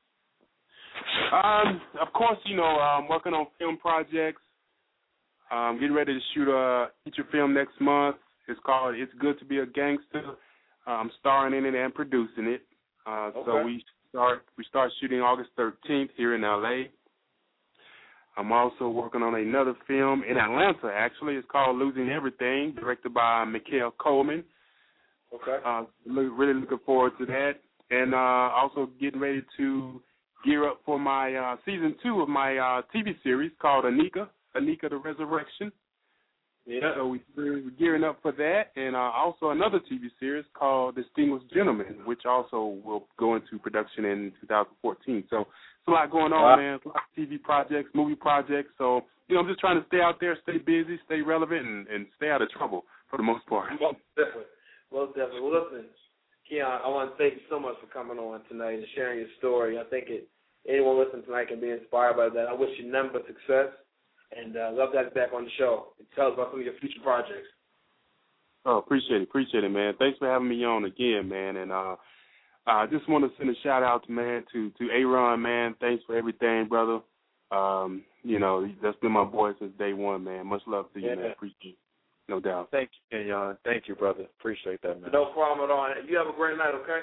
Of course, I'm working on film projects. Getting ready to shoot a feature film next month. It's called It's Good to Be a Gangster. I'm starring in it and producing it. So we start shooting August 13th here in L.A. I'm also working on another film in Atlanta, actually. It's called Losing Everything, directed by Mikhail Coleman. Okay. Really looking forward to that. And also getting ready to gear up for my season 2 of my TV series called Anika the Resurrection. Yeah. So we're gearing up for that. And also another TV series called Distinguished Gentlemen, which also will go into production in 2014. So it's a lot going on, man. A lot of TV projects, movie projects. So, I'm just trying to stay out there, stay busy, stay relevant, and stay out of trouble for the most part. Most definitely. Well, listen, Keon, I want to thank you so much for coming on tonight and sharing your story. I think anyone listening tonight can be inspired by that. I wish you nothing but success, and love to have you back on the show. Tell us about some of your future projects. Oh, appreciate it, man. Thanks for having me on again, man. And I just want to send a shout-out, man, to Aaron, man. Thanks for everything, brother. That's been my boy since day one, man. Much love to you, man. Appreciate it. No doubt. Thank you, Kenyon. Thank you, brother. Appreciate that, man. No problem at all. You have a great night, okay?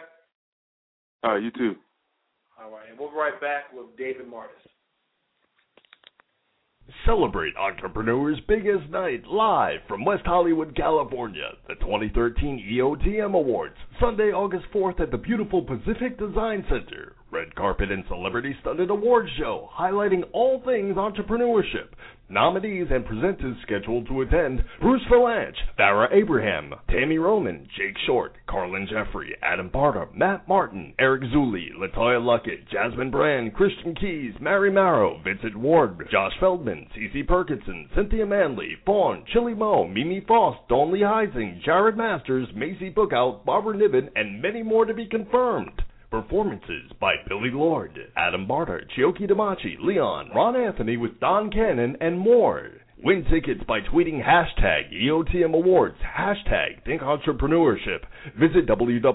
You too. All right. And we'll be right back with David Martis. Celebrate entrepreneurs' biggest night live from West Hollywood, California. The 2013 EOTM Awards, Sunday, August 4th at the beautiful Pacific Design Center. Red carpet and celebrity-studded awards show highlighting all things entrepreneurship. Nominees and presenters scheduled to attend: Bruce Valanche, Farrah Abraham, Tammy Roman, Jake Short, Carlin Jeffrey, Adam Barter, Matt Martin, Eric Zuli, Latoya Luckett, Jasmine Brand, Christian Keys, Mary Marrow, Vincent Ward, Josh Feldman, Cece Perkinson, Cynthia Manley, Fawn, Chili Mo, Mimi Frost, Dawn Lee Heising, Jared Masters, Macy Bookout, Barbara Niven, and many more to be confirmed. Performances by Billy Lord, Adam Barter, Chioki Damachi, Leon, Ron Anthony with Don Cannon, and more. Win tickets by tweeting hashtag EOTM Awards, hashtag Think Entrepreneurship. Visit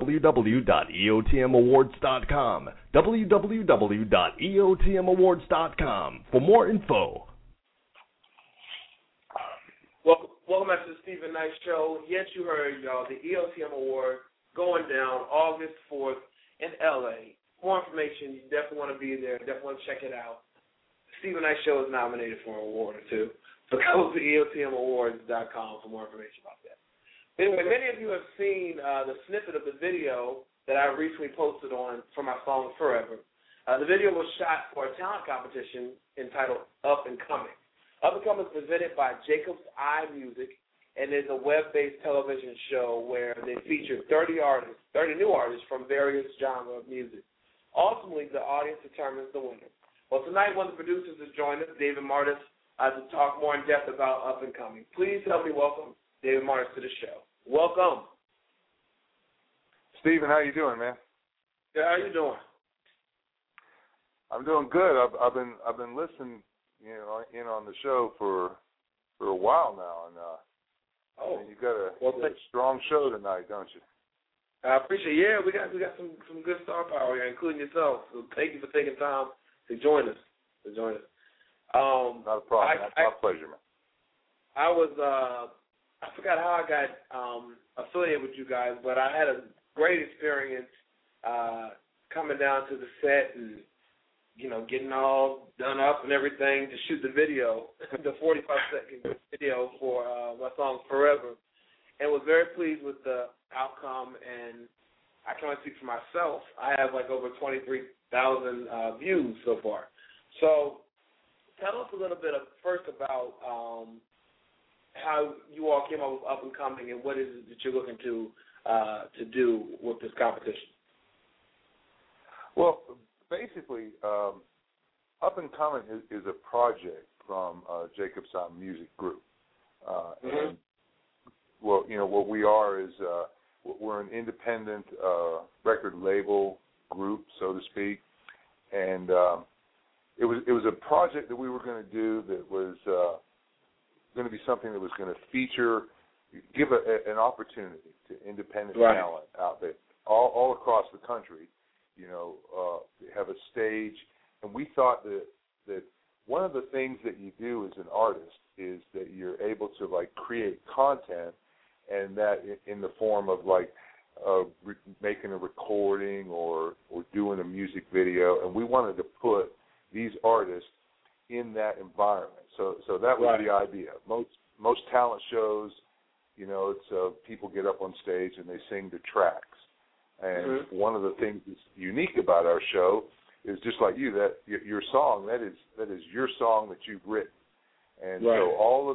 www.eotmawards.com, www.eotmawards.com for more info. Welcome back to the Stephen Knight Show. Yes, you heard, y'all, the EOTM Award going down August 4th in L.A. More information, you definitely want to be there. Definitely want to check it out. The Stephen Knight Show is nominated for an award or two. So go to EOTMAwards.com for more information about that. Anyway, many of you have seen the snippet of the video that I recently posted on for my song Forever. The video was shot for a talent competition entitled Up and Coming. Up and Coming is presented by Jacob's Eye Music, and is a web-based television show where they feature 30 new artists from various genres of music. Ultimately, the audience determines the winner. Well, tonight one of the producers has joined us, David Martis, to talk more in depth about Up and Coming. Please help me welcome David Martis to the show. Welcome. Stephen, how you doing, man? Yeah, how you doing? I'm doing good. I've been listening, in on the show for a while now, and you got a strong show tonight, don't you? I appreciate it. Yeah, we got some good star power here, including yourself. So thank you for taking time to join us. Not a problem. That's my pleasure, man. I forgot how I got affiliated with you guys, but I had a great experience coming down to the set and getting all done up and everything to shoot the video, the 45-second video for my song Forever, and was very pleased with the outcome. And I can only speak for myself. I have over 23,000 views so far. So tell us a little bit first about how you all came up with Up and Coming and what is it that you're looking to do with this competition. Well, basically, Up and Coming is a project from Jacob's Eye Music Group. And, well, what we are is we're an independent record label group, so to speak. And it was a project that we were going to do that was going to be something that was going to give an opportunity to independent talent out there, all across the country. Have a stage, and we thought that one of the things that you do as an artist is that you're able to create content, and that in the form of making a recording or doing a music video, and we wanted to put these artists in that environment. So that was the idea. Most talent shows, it's people get up on stage and they sing the tracks. And one of the things that's unique about our show is just like you, that your song, that is your song that you've written. And so all of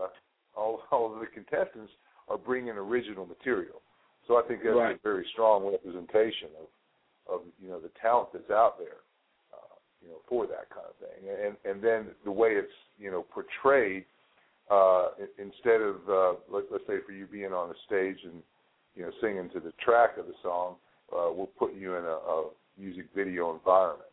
the contestants are bringing original material. So I think that's a very strong representation of the talent that's out there, for that kind of thing. And then the way it's portrayed, instead of let's say for you being on a stage and singing to the track of the song, we'll put you in a music video environment.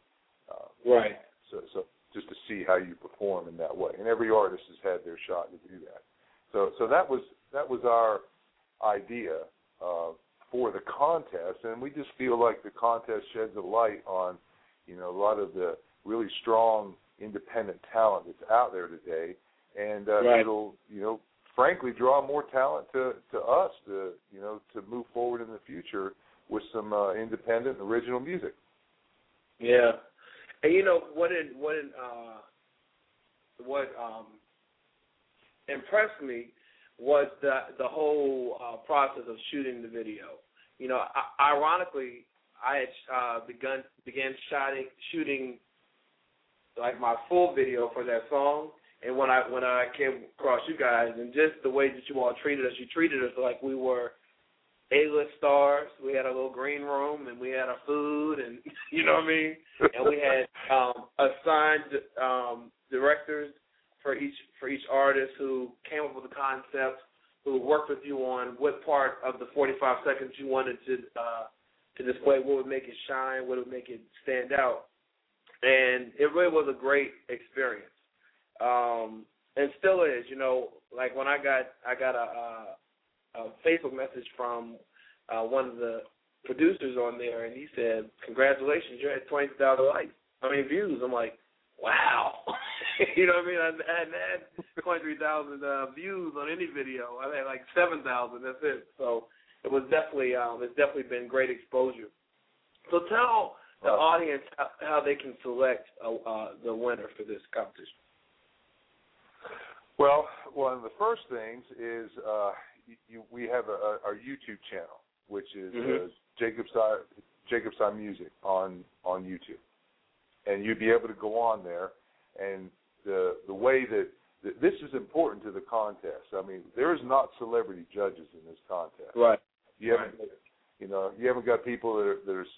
So just to see how you perform in that way. And every artist has had their shot to do that. So that was our idea for the contest, and we just feel like the contest sheds a light on a lot of the really strong independent talent that's out there today, and it'll frankly draw more talent to us to move forward in the future with some independent original music. Yeah. And impressed me was the whole process of shooting the video. You know, ironically, I had began shooting like my full video for that song, and when I came across you guys, and just the way that you all treated us, you treated us like we were A-list stars. We had a little green room, and we had our food, and you know what I mean. And we had assigned directors for each artist who came up with the concept, who worked with you on what part of the 45 seconds you wanted to display, what would make it shine, what would make it stand out. And it really was a great experience, and still is. You know, like when I got a Facebook message from one of the producers on there, and he said, "Congratulations, you're at 20,000 views." I'm like, wow. You know what I mean? I hadn't had 23,000 views on any video. I had like 7,000. That's it. So it was definitely it's definitely been great exposure. So tell the audience how they can select the winner for this competition. Well, one of the first things is we have our YouTube channel, which is Jacob's Music on YouTube, and you'd be able to go on there. And the way that this is important to the contest. I mean, there is not celebrity judges in this contest. Right. You haven't got people that are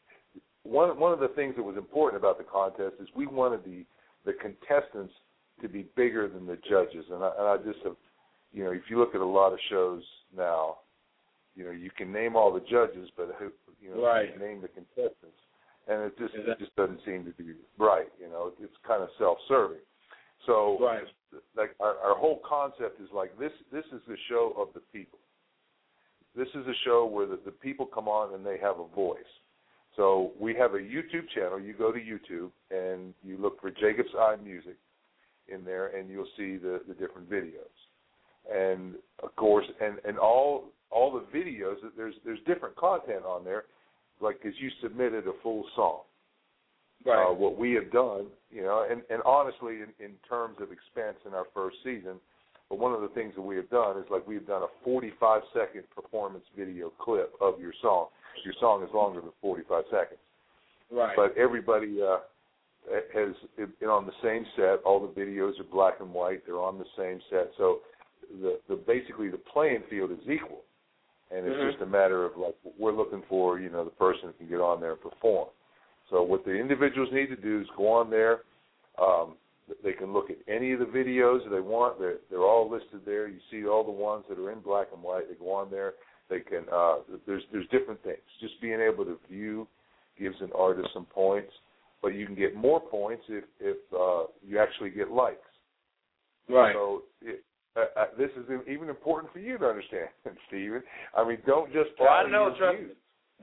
one of the things that was important about the contest is we wanted the contestants to be bigger than the judges, and I just have, you know, if you look at a lot of shows now, you know, you can name all the judges, but you can name the contestants, and it just doesn't seem to be right. You know, it's kind of self-serving. So, like our whole concept is like this is the show of the people. This is a show where the people come on and they have a voice. So we have a YouTube channel. You go to YouTube and you look for Jacob's Eye Music in there, and you'll see the different videos. And of course, and all the videos, there's different content on there, like because you submitted a full song. Right. What we have done, you know, and honestly, in terms of expense in our first season, but one of the things that we have done is like we've done a 45-second performance video clip of your song. Your song is longer than 45 seconds. Right. But everybody has been on the same set. All the videos are black and white. They're on the same set. So basically the playing field is equal. And it's just a matter of like we're looking for, you know, the person who can get on there and perform. So what the individuals need to do is go on there. They can look at any of the videos they want. They're all listed there. You see all the ones that are in black and white. They go on there. They can. There's different things. Just being able to view gives an artist some points, but you can get more points if you actually get likes. Right. So this is even important for you to understand, Stephen. I mean, don't just tally your views.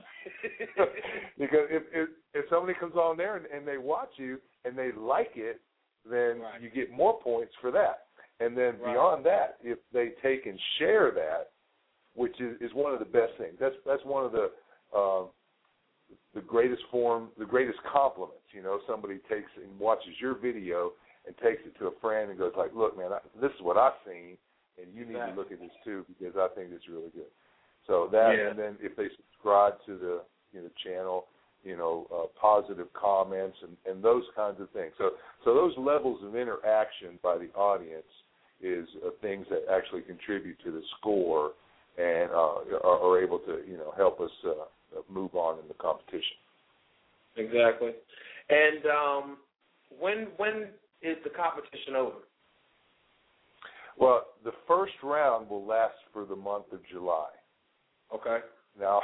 Because if somebody comes on there and they watch you and they like it, then you get more points for that. And then beyond that, if they take and share that, which is one of the best things. That's one of the greatest compliments. You know, somebody takes and watches your video and takes it to a friend and goes like, "Look, man, this is what I've seen, and you need to look at this too because I think it's really good." So that, and then if they subscribe to the channel, positive comments and those kinds of things. So those levels of interaction by the audience is things that actually contribute to the score and are able to help us move on in the competition. Exactly. And when is the competition over? Well, the first round will last for the month of July. Okay. Now,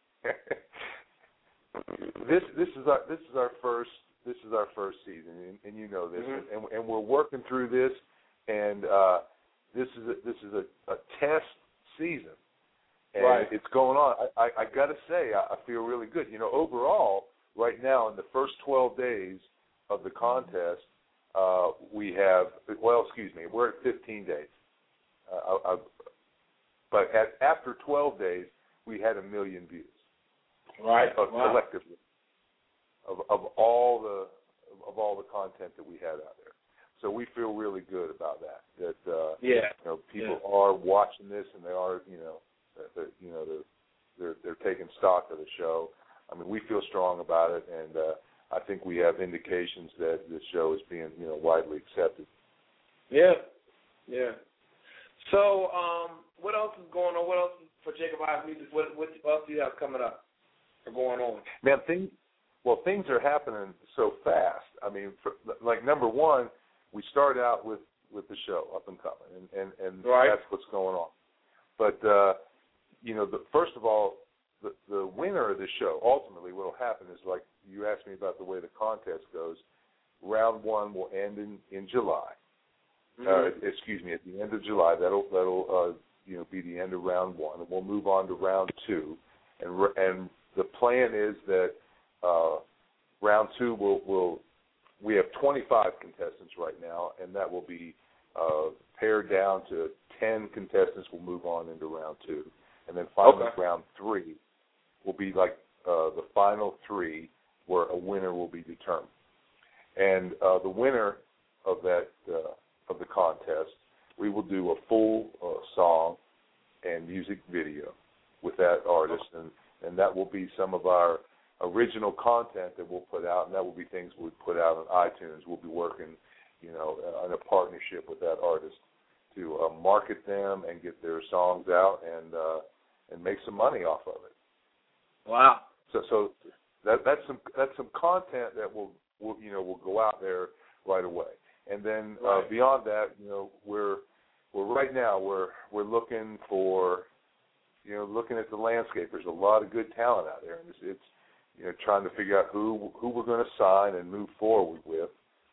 this is our first season, and you know this, and we're working through this, and this is a test season, and it's going on. I got to say, I feel really good. Overall, right now in the first 12 days of the contest, we have we're at 15 days. But after 12 days, we had 1 million views. Collectively of all the content that we had out there. So we feel really good about that. That people are watching this, and they are they're taking stock of the show. I mean, we feel strong about it, and I think we have indications that this show is being widely accepted. Yeah. So what else is going on? What else for Jacob Ives Music? What else do you have coming up or going on? Man, things are happening so fast. I mean, number one, we started out with the show Up and Coming, and that's what's going on. But first of all, the winner of the show, ultimately, what will happen is, like you asked me about the way the contest goes. Round one will end in July. Excuse me, at the end of July. That'll be the end of round one, and we'll move on to round two. And the plan is that round two we have 25 contestants right now, and that will be pared down to 10 contestants. Will move on into round two, and then finally round three will be like the final three, where a winner will be determined. And the winner of that of the contest, we will do a full song and music video with that artist, and that will be some of our original content that we'll put out, and that will be things we'll put out on iTunes. We'll be working, in a partnership with that artist to market them and get their songs out and make some money off of it. Wow! So that's some content that will go out there right away. And then beyond that, we're right now we're looking for, looking at the landscape. There's a lot of good talent out there, and it's trying to figure out who we're going to sign and move forward with,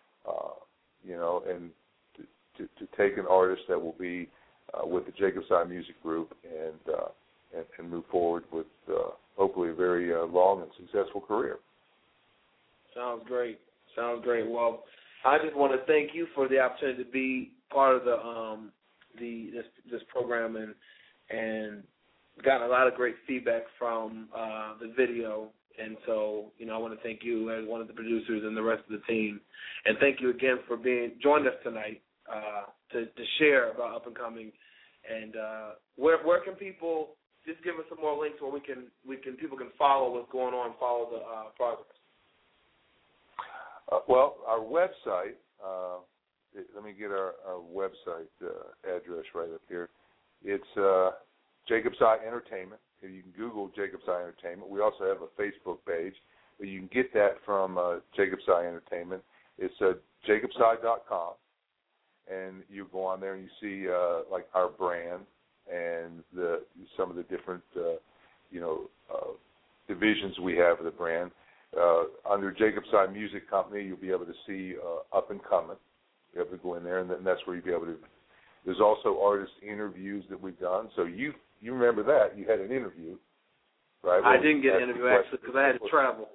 and to take an artist that will be with the Jacob Sy Music Group and move forward with hopefully a very long and successful career. Sounds great. Well, I just want to thank you for the opportunity to be part of this program and gotten a lot of great feedback from the video. And so, I want to thank you as one of the producers and the rest of the team. And thank you again for joining us tonight to share about Up and Coming. And where can people just give us some more links where people can follow what's going on, follow the progress? Well, our website, let me get our website address right up here. It's Jacob Sy Entertainment. You can Google Jacob Sy Entertainment. We also have a Facebook page, but you can get that from Jacob Sy Entertainment. It's jacobsy.com, and you go on there and you see like our brand and some of the different divisions we have of the brand. Under Jacob Sy Music Company, you'll be able to see Up and Coming. You have to go in there, and then that's where you'll be able to. There's also artist interviews that we've done. So you remember that. You had an interview, right? I didn't get an interview, actually, because I had to travel.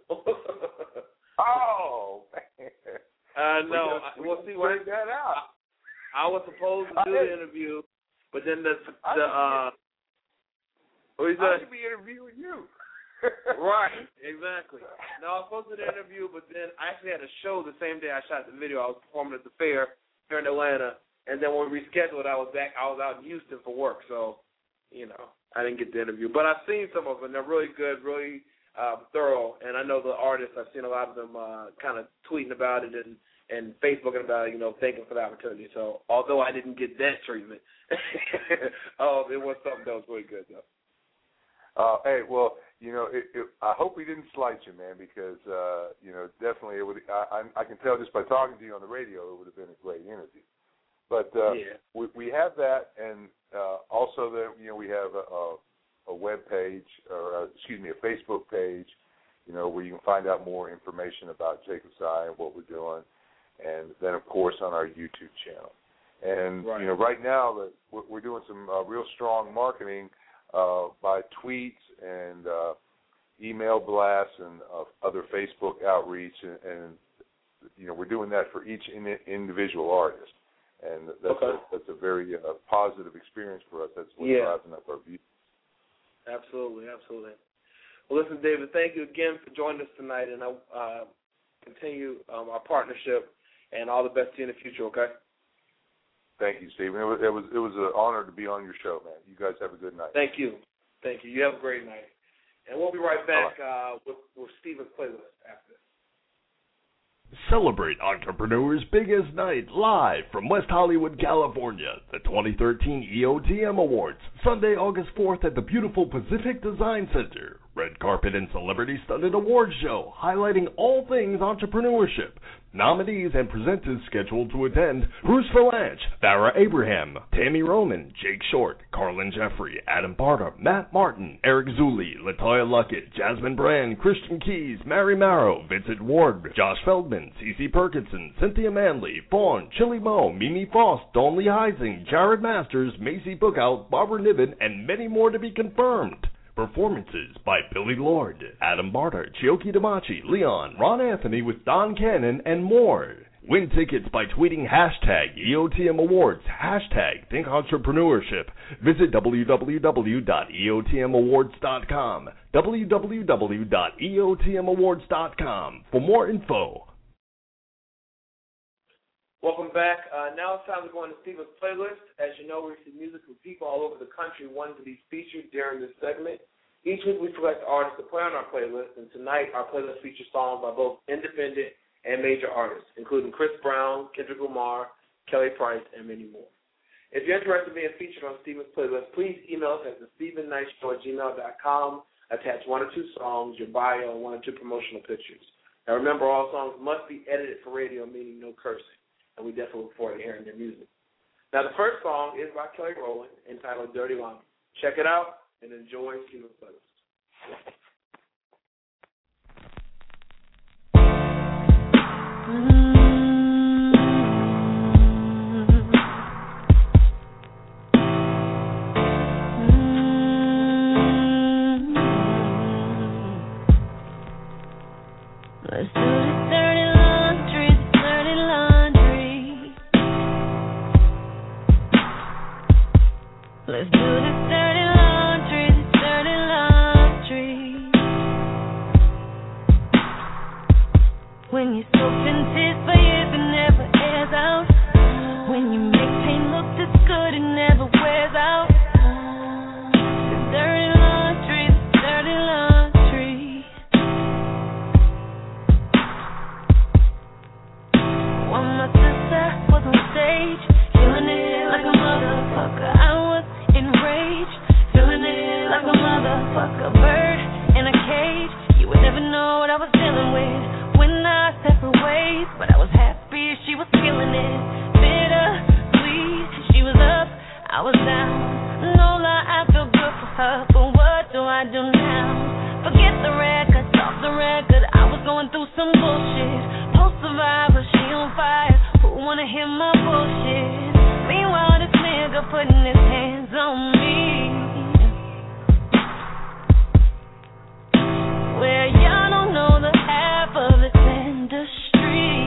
Oh, man. No. We'll see what that out. I was supposed to do the interview, but then I should be interviewing you. Right, exactly. No, I was supposed to do the interview, but then I actually had a show the same day I shot the video. I was performing at the fair here in Atlanta, and then when we rescheduled, I was out in Houston for work, so, I didn't get the interview. But I've seen some of them. They're really good, really thorough, and I know the artists. I've seen a lot of them kind of tweeting about it and Facebooking about it, thanking for the opportunity. So although I didn't get that treatment, it was something that was really good, though. Hey, well, I hope we didn't slight you, man, because, definitely it would. I can tell just by talking to you on the radio, it would have been a great interview. But we have that, and also that we have a web page, or a Facebook page, where you can find out more information about Jacob Sy and what we're doing, and then of course on our YouTube channel. And right now we're doing some real strong marketing by tweets and email blasts and other Facebook outreach, and we're doing that for each individual artist. And that's a very positive experience for us. That's what's driving up our views. Absolutely. Well, listen, David, thank you again for joining us tonight, and I'll continue our partnership. and all the best to you in the future, okay? Thank you, Stephen. It was an honor to be on your show, man. You guys have a good night. Thank you. You have a great night. And we'll be right back with Stephen's playlist after this. Celebrate Entrepreneur's Biggest Night live from West Hollywood, California. The 2013 EOTM Awards, Sunday, August 4th at the beautiful Pacific Design Center. Red carpet and celebrity-studded award show highlighting all things entrepreneurship. Nominees and presenters scheduled to attend: Bruce Valanche, Farrah Abraham, Tammy Roman, Jake Short, Carlin Jeffrey, Adam Barter, Matt Martin, Eric Zuli, Latoya Luckett, Jasmine Brand, Christian Keys, Mary Marrow, Vincent Ward, Josh Feldman, Cece Perkinson, Cynthia Manley, Vaughn, Chili Mo, Mimi Foss, Dawn Lee Heising, Jared Masters, Macy Bookout, Barbara Niven, and many more to be confirmed. Performances by Billy Lord, Adam Barter, Chioki Damachi, Leon, Ron Anthony with Don Cannon, and more. Win tickets by tweeting hashtag EOTM Awards, hashtag Think Entrepreneurship. Visit www.eotmawards.com, www.eotmawards.com for more info. Welcome back. Now it's time to go into Stephen's playlist. As you know, we see music from people all over the country wanting to be featured during this segment. Each week we select artists to play on our playlist, and tonight our playlist features songs by both independent and major artists, including Chris Brown, Kendrick Lamar, Kelly Price, and many more. If you're interested in being featured on Stephen's playlist, please email us at thestephennightshow@gmail.com. Attach 1 or 2 songs, your bio, and 1 or 2 promotional pictures. Now remember, all songs must be edited for radio, meaning no cursing, and we definitely look forward to hearing their music. Now the first song is by Kelly Rowland, entitled Dirty Llama. Check it out and enjoy Stephen's playlist. Let's do this dirty laundry, dirty laundry. Let's do this dirty laundry, dirty laundry. When you soak in tears for years, it never airs out. When you make pain look this good, it never wears out. This dirty laundry, dirty laundry. When my sister was on stage, feeling it like a motherfucker, I was enraged, feeling it like a motherfucker, bird in a cage. You would never know what I was dealing with when I separate ways, but I was happy she was feeling it. Bitter, sweet, she was up, I was down. No lie, I feel good for her, but what do I do now? Forget the record, off the record, I was going through some bullshit. Post-survivor, she on fire, who wanna hear my bullshit? Meanwhile, this nigga putting his hands on me. Where y'all don't know the half of this industry.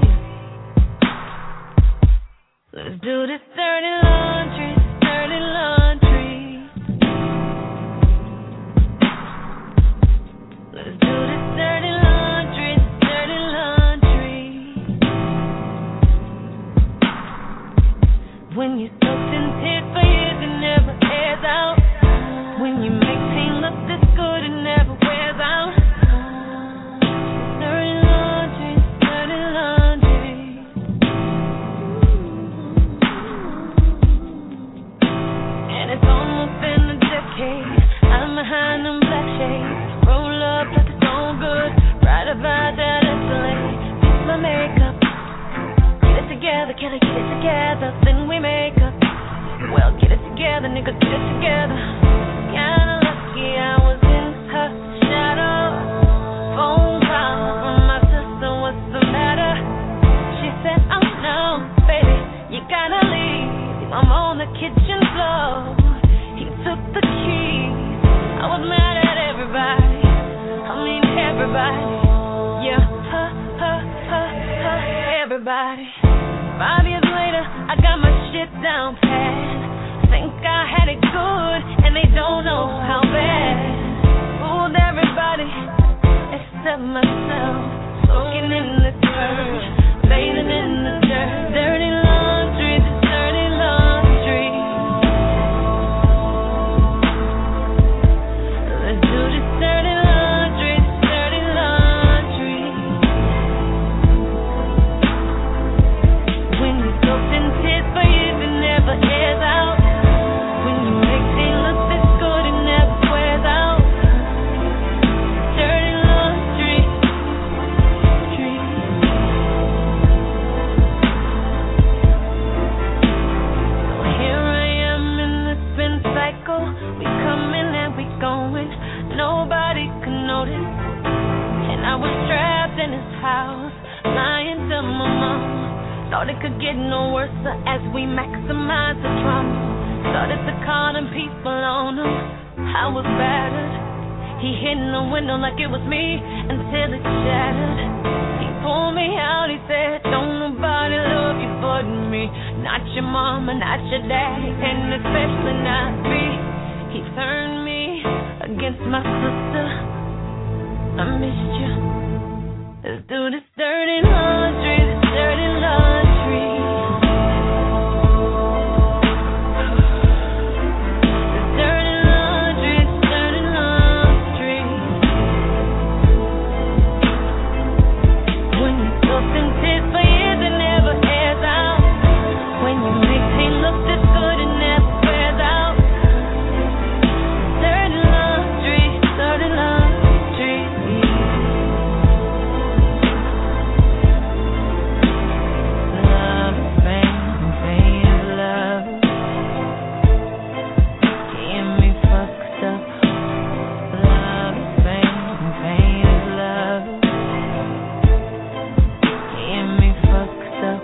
Let's do this dirty laundry, dirty laundry. Let's do this dirty laundry, dirty laundry. When you soaked in tears for years, it never airs out. When you make pain look this good, it never wears out. Dirty laundry, dirty laundry. And it's almost been a decade. I'm behind them black shades. Roll up like it's all good. Right about that Escalade. Fix my makeup. Get it together, can I get it together? Then we make up. Well, get it together, nigga, get it together. Kinda lucky I was in her shadow. Phone call from my sister, what's the matter? She said, oh no, baby, you gotta leave. I'm on the kitchen floor. He took the keys. I was mad at everybody. I mean everybody. Yeah, everybody. 5 years later, I got my shit down pat. Think I had it good, and they don't know how bad. Fooled everybody except myself. Soaking in the dirt, Bathing in the dirt, dirty laundry, this dirty laundry. Let's do this dirty laundry, this dirty laundry. When you soaked in tears for years, it never airs out. When you make things look this good, it never wears out. Dirty laundry. Here I am in the spin cycle. We coming and we going. Nobody can notice. And I was trapped in this house, lying to my mom. Thought it could get no worse as we maximize the drama. Started to call them people on him. I was battered. He hit in the window like it was me until it shattered. He pulled me out, he said, don't nobody love you but me. Not your mama, not your daddy, and especially not me. He turned me against my sister. I missed you. Let's do this dirty laundry, this dirty laundry. This dirty laundry, this dirty laundry. When you soaked in tears for years, it never airs out. When you make things look this good, it never wears out. Dirty laundry, dirty laundry. Love is pain is love. Get me fucked up. Love is pain is love. Get me fucked up.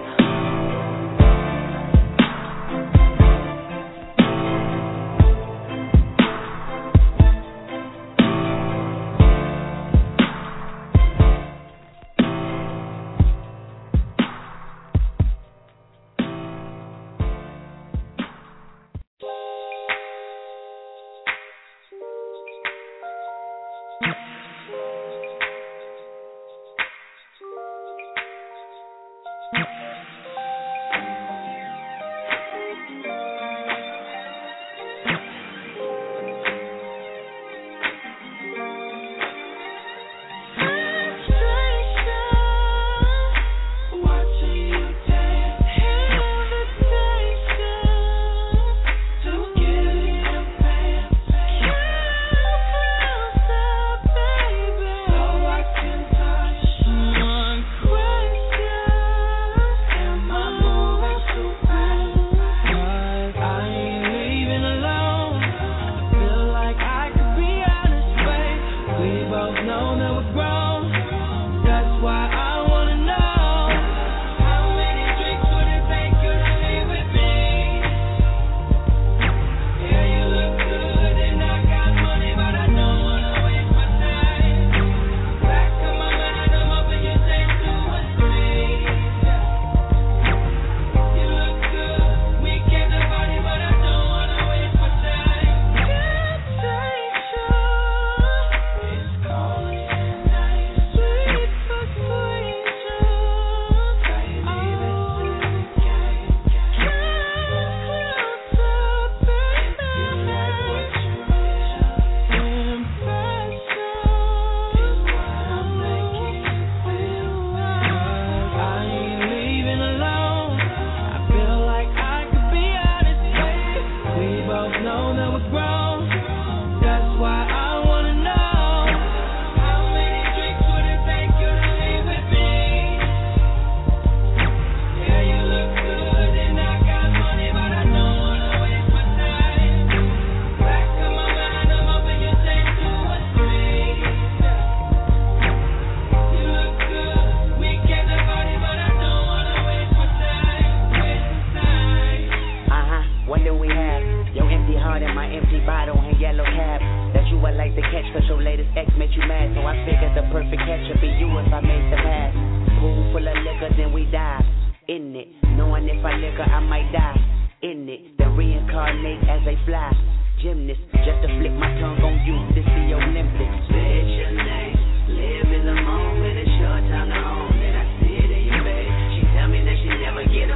Live in the moment, it's your time to own it. I see it in your face. She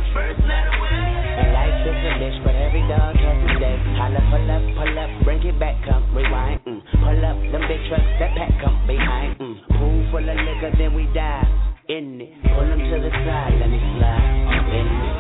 first letter word. And life is a bitch, but every dog has a day. Holla, pull up, bring it back, come rewind. Pull up, them big trucks that pack come behind. Pool full of liquor, then we dive in it. Pull them to the side, let me slide in it.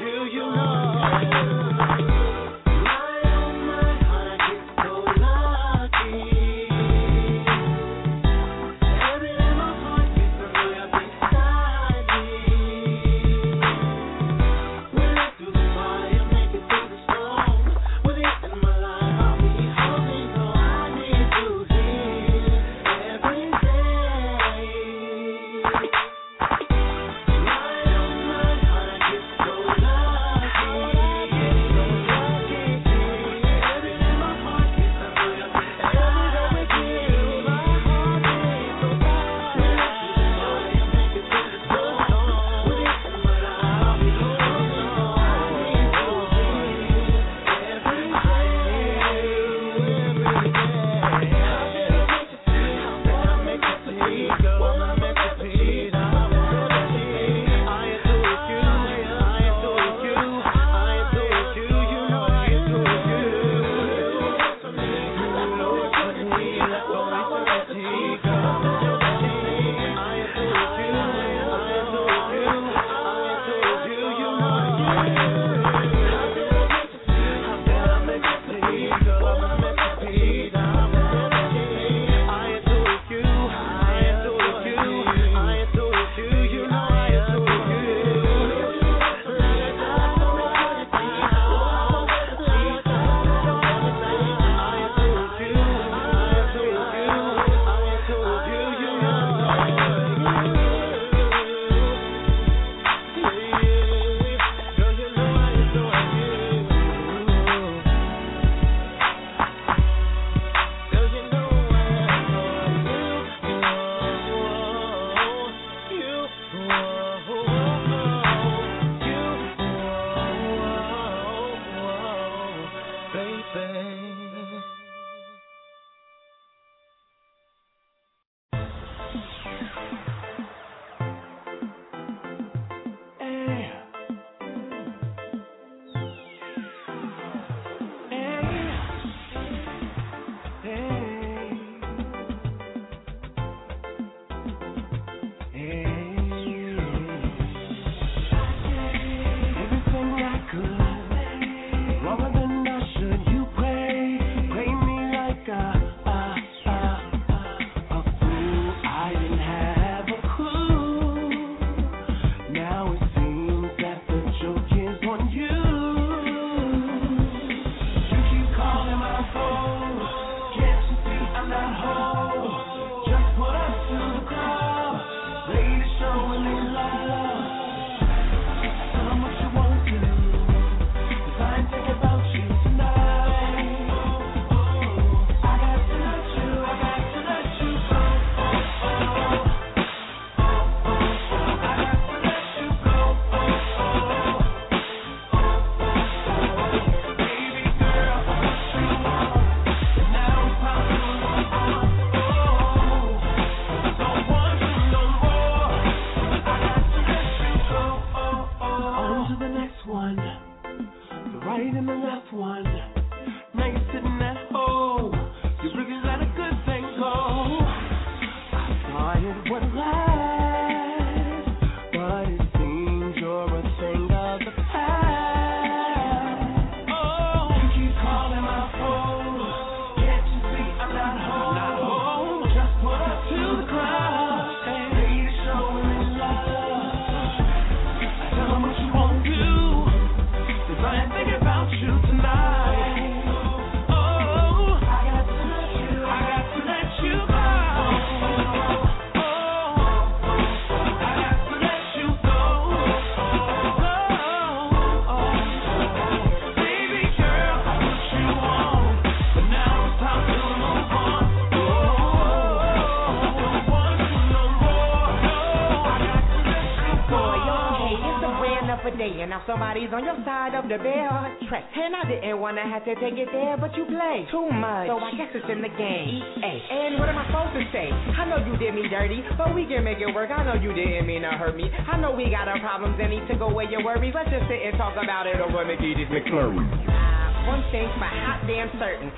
And now somebody's on your side of the bed track. And I didn't want to have to take it there, but you play too much. So I guess it's in the game. EA. And what am I supposed to say? I know you did me dirty, but we can make it work. I know you didn't mean to hurt me. I know we got our problems and he took away your worries. Let's just sit and talk about it over McGee's McFlurry. One thing's for hot damn certain. This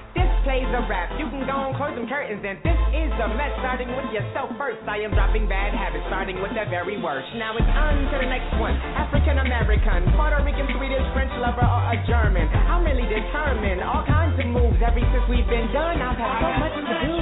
plays a rap. You can go and close them curtains, and this is a mess. Starting with yourself first, I am dropping bad habits, starting with the very worst. Now it's on to the next one. African American, Puerto Rican, Swedish, French lover, or a German. I'm really determined. All kinds of moves. Ever since we've been done, I've had so much to do.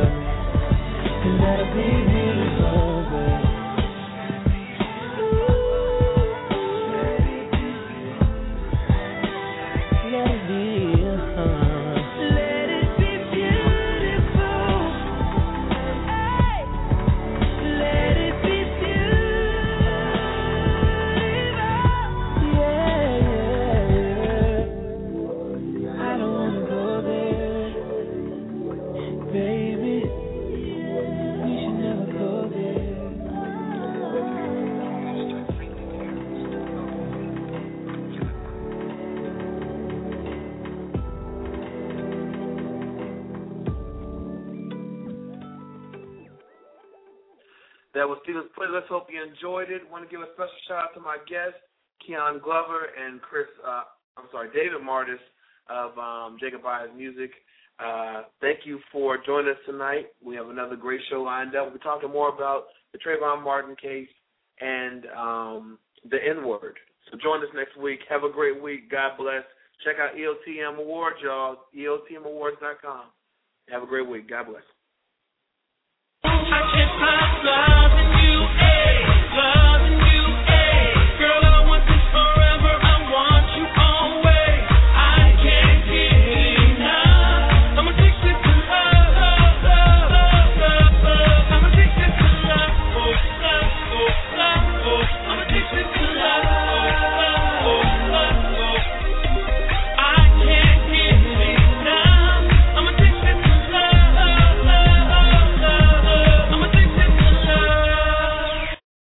Ooh. That was Steven's Play. Let's hope you enjoyed it. Want to give a special shout out to my guests, Keon Glover and David Martis of Jacob Byers Music. Thank you for joining us tonight. We have another great show lined up. We're talking more about the Trayvon Martin case and the N-word. So join us next week. Have a great week. God bless. Check out EOTM Awards, y'all. EOTMAwards.com. Have a great week. God bless. I can't find love.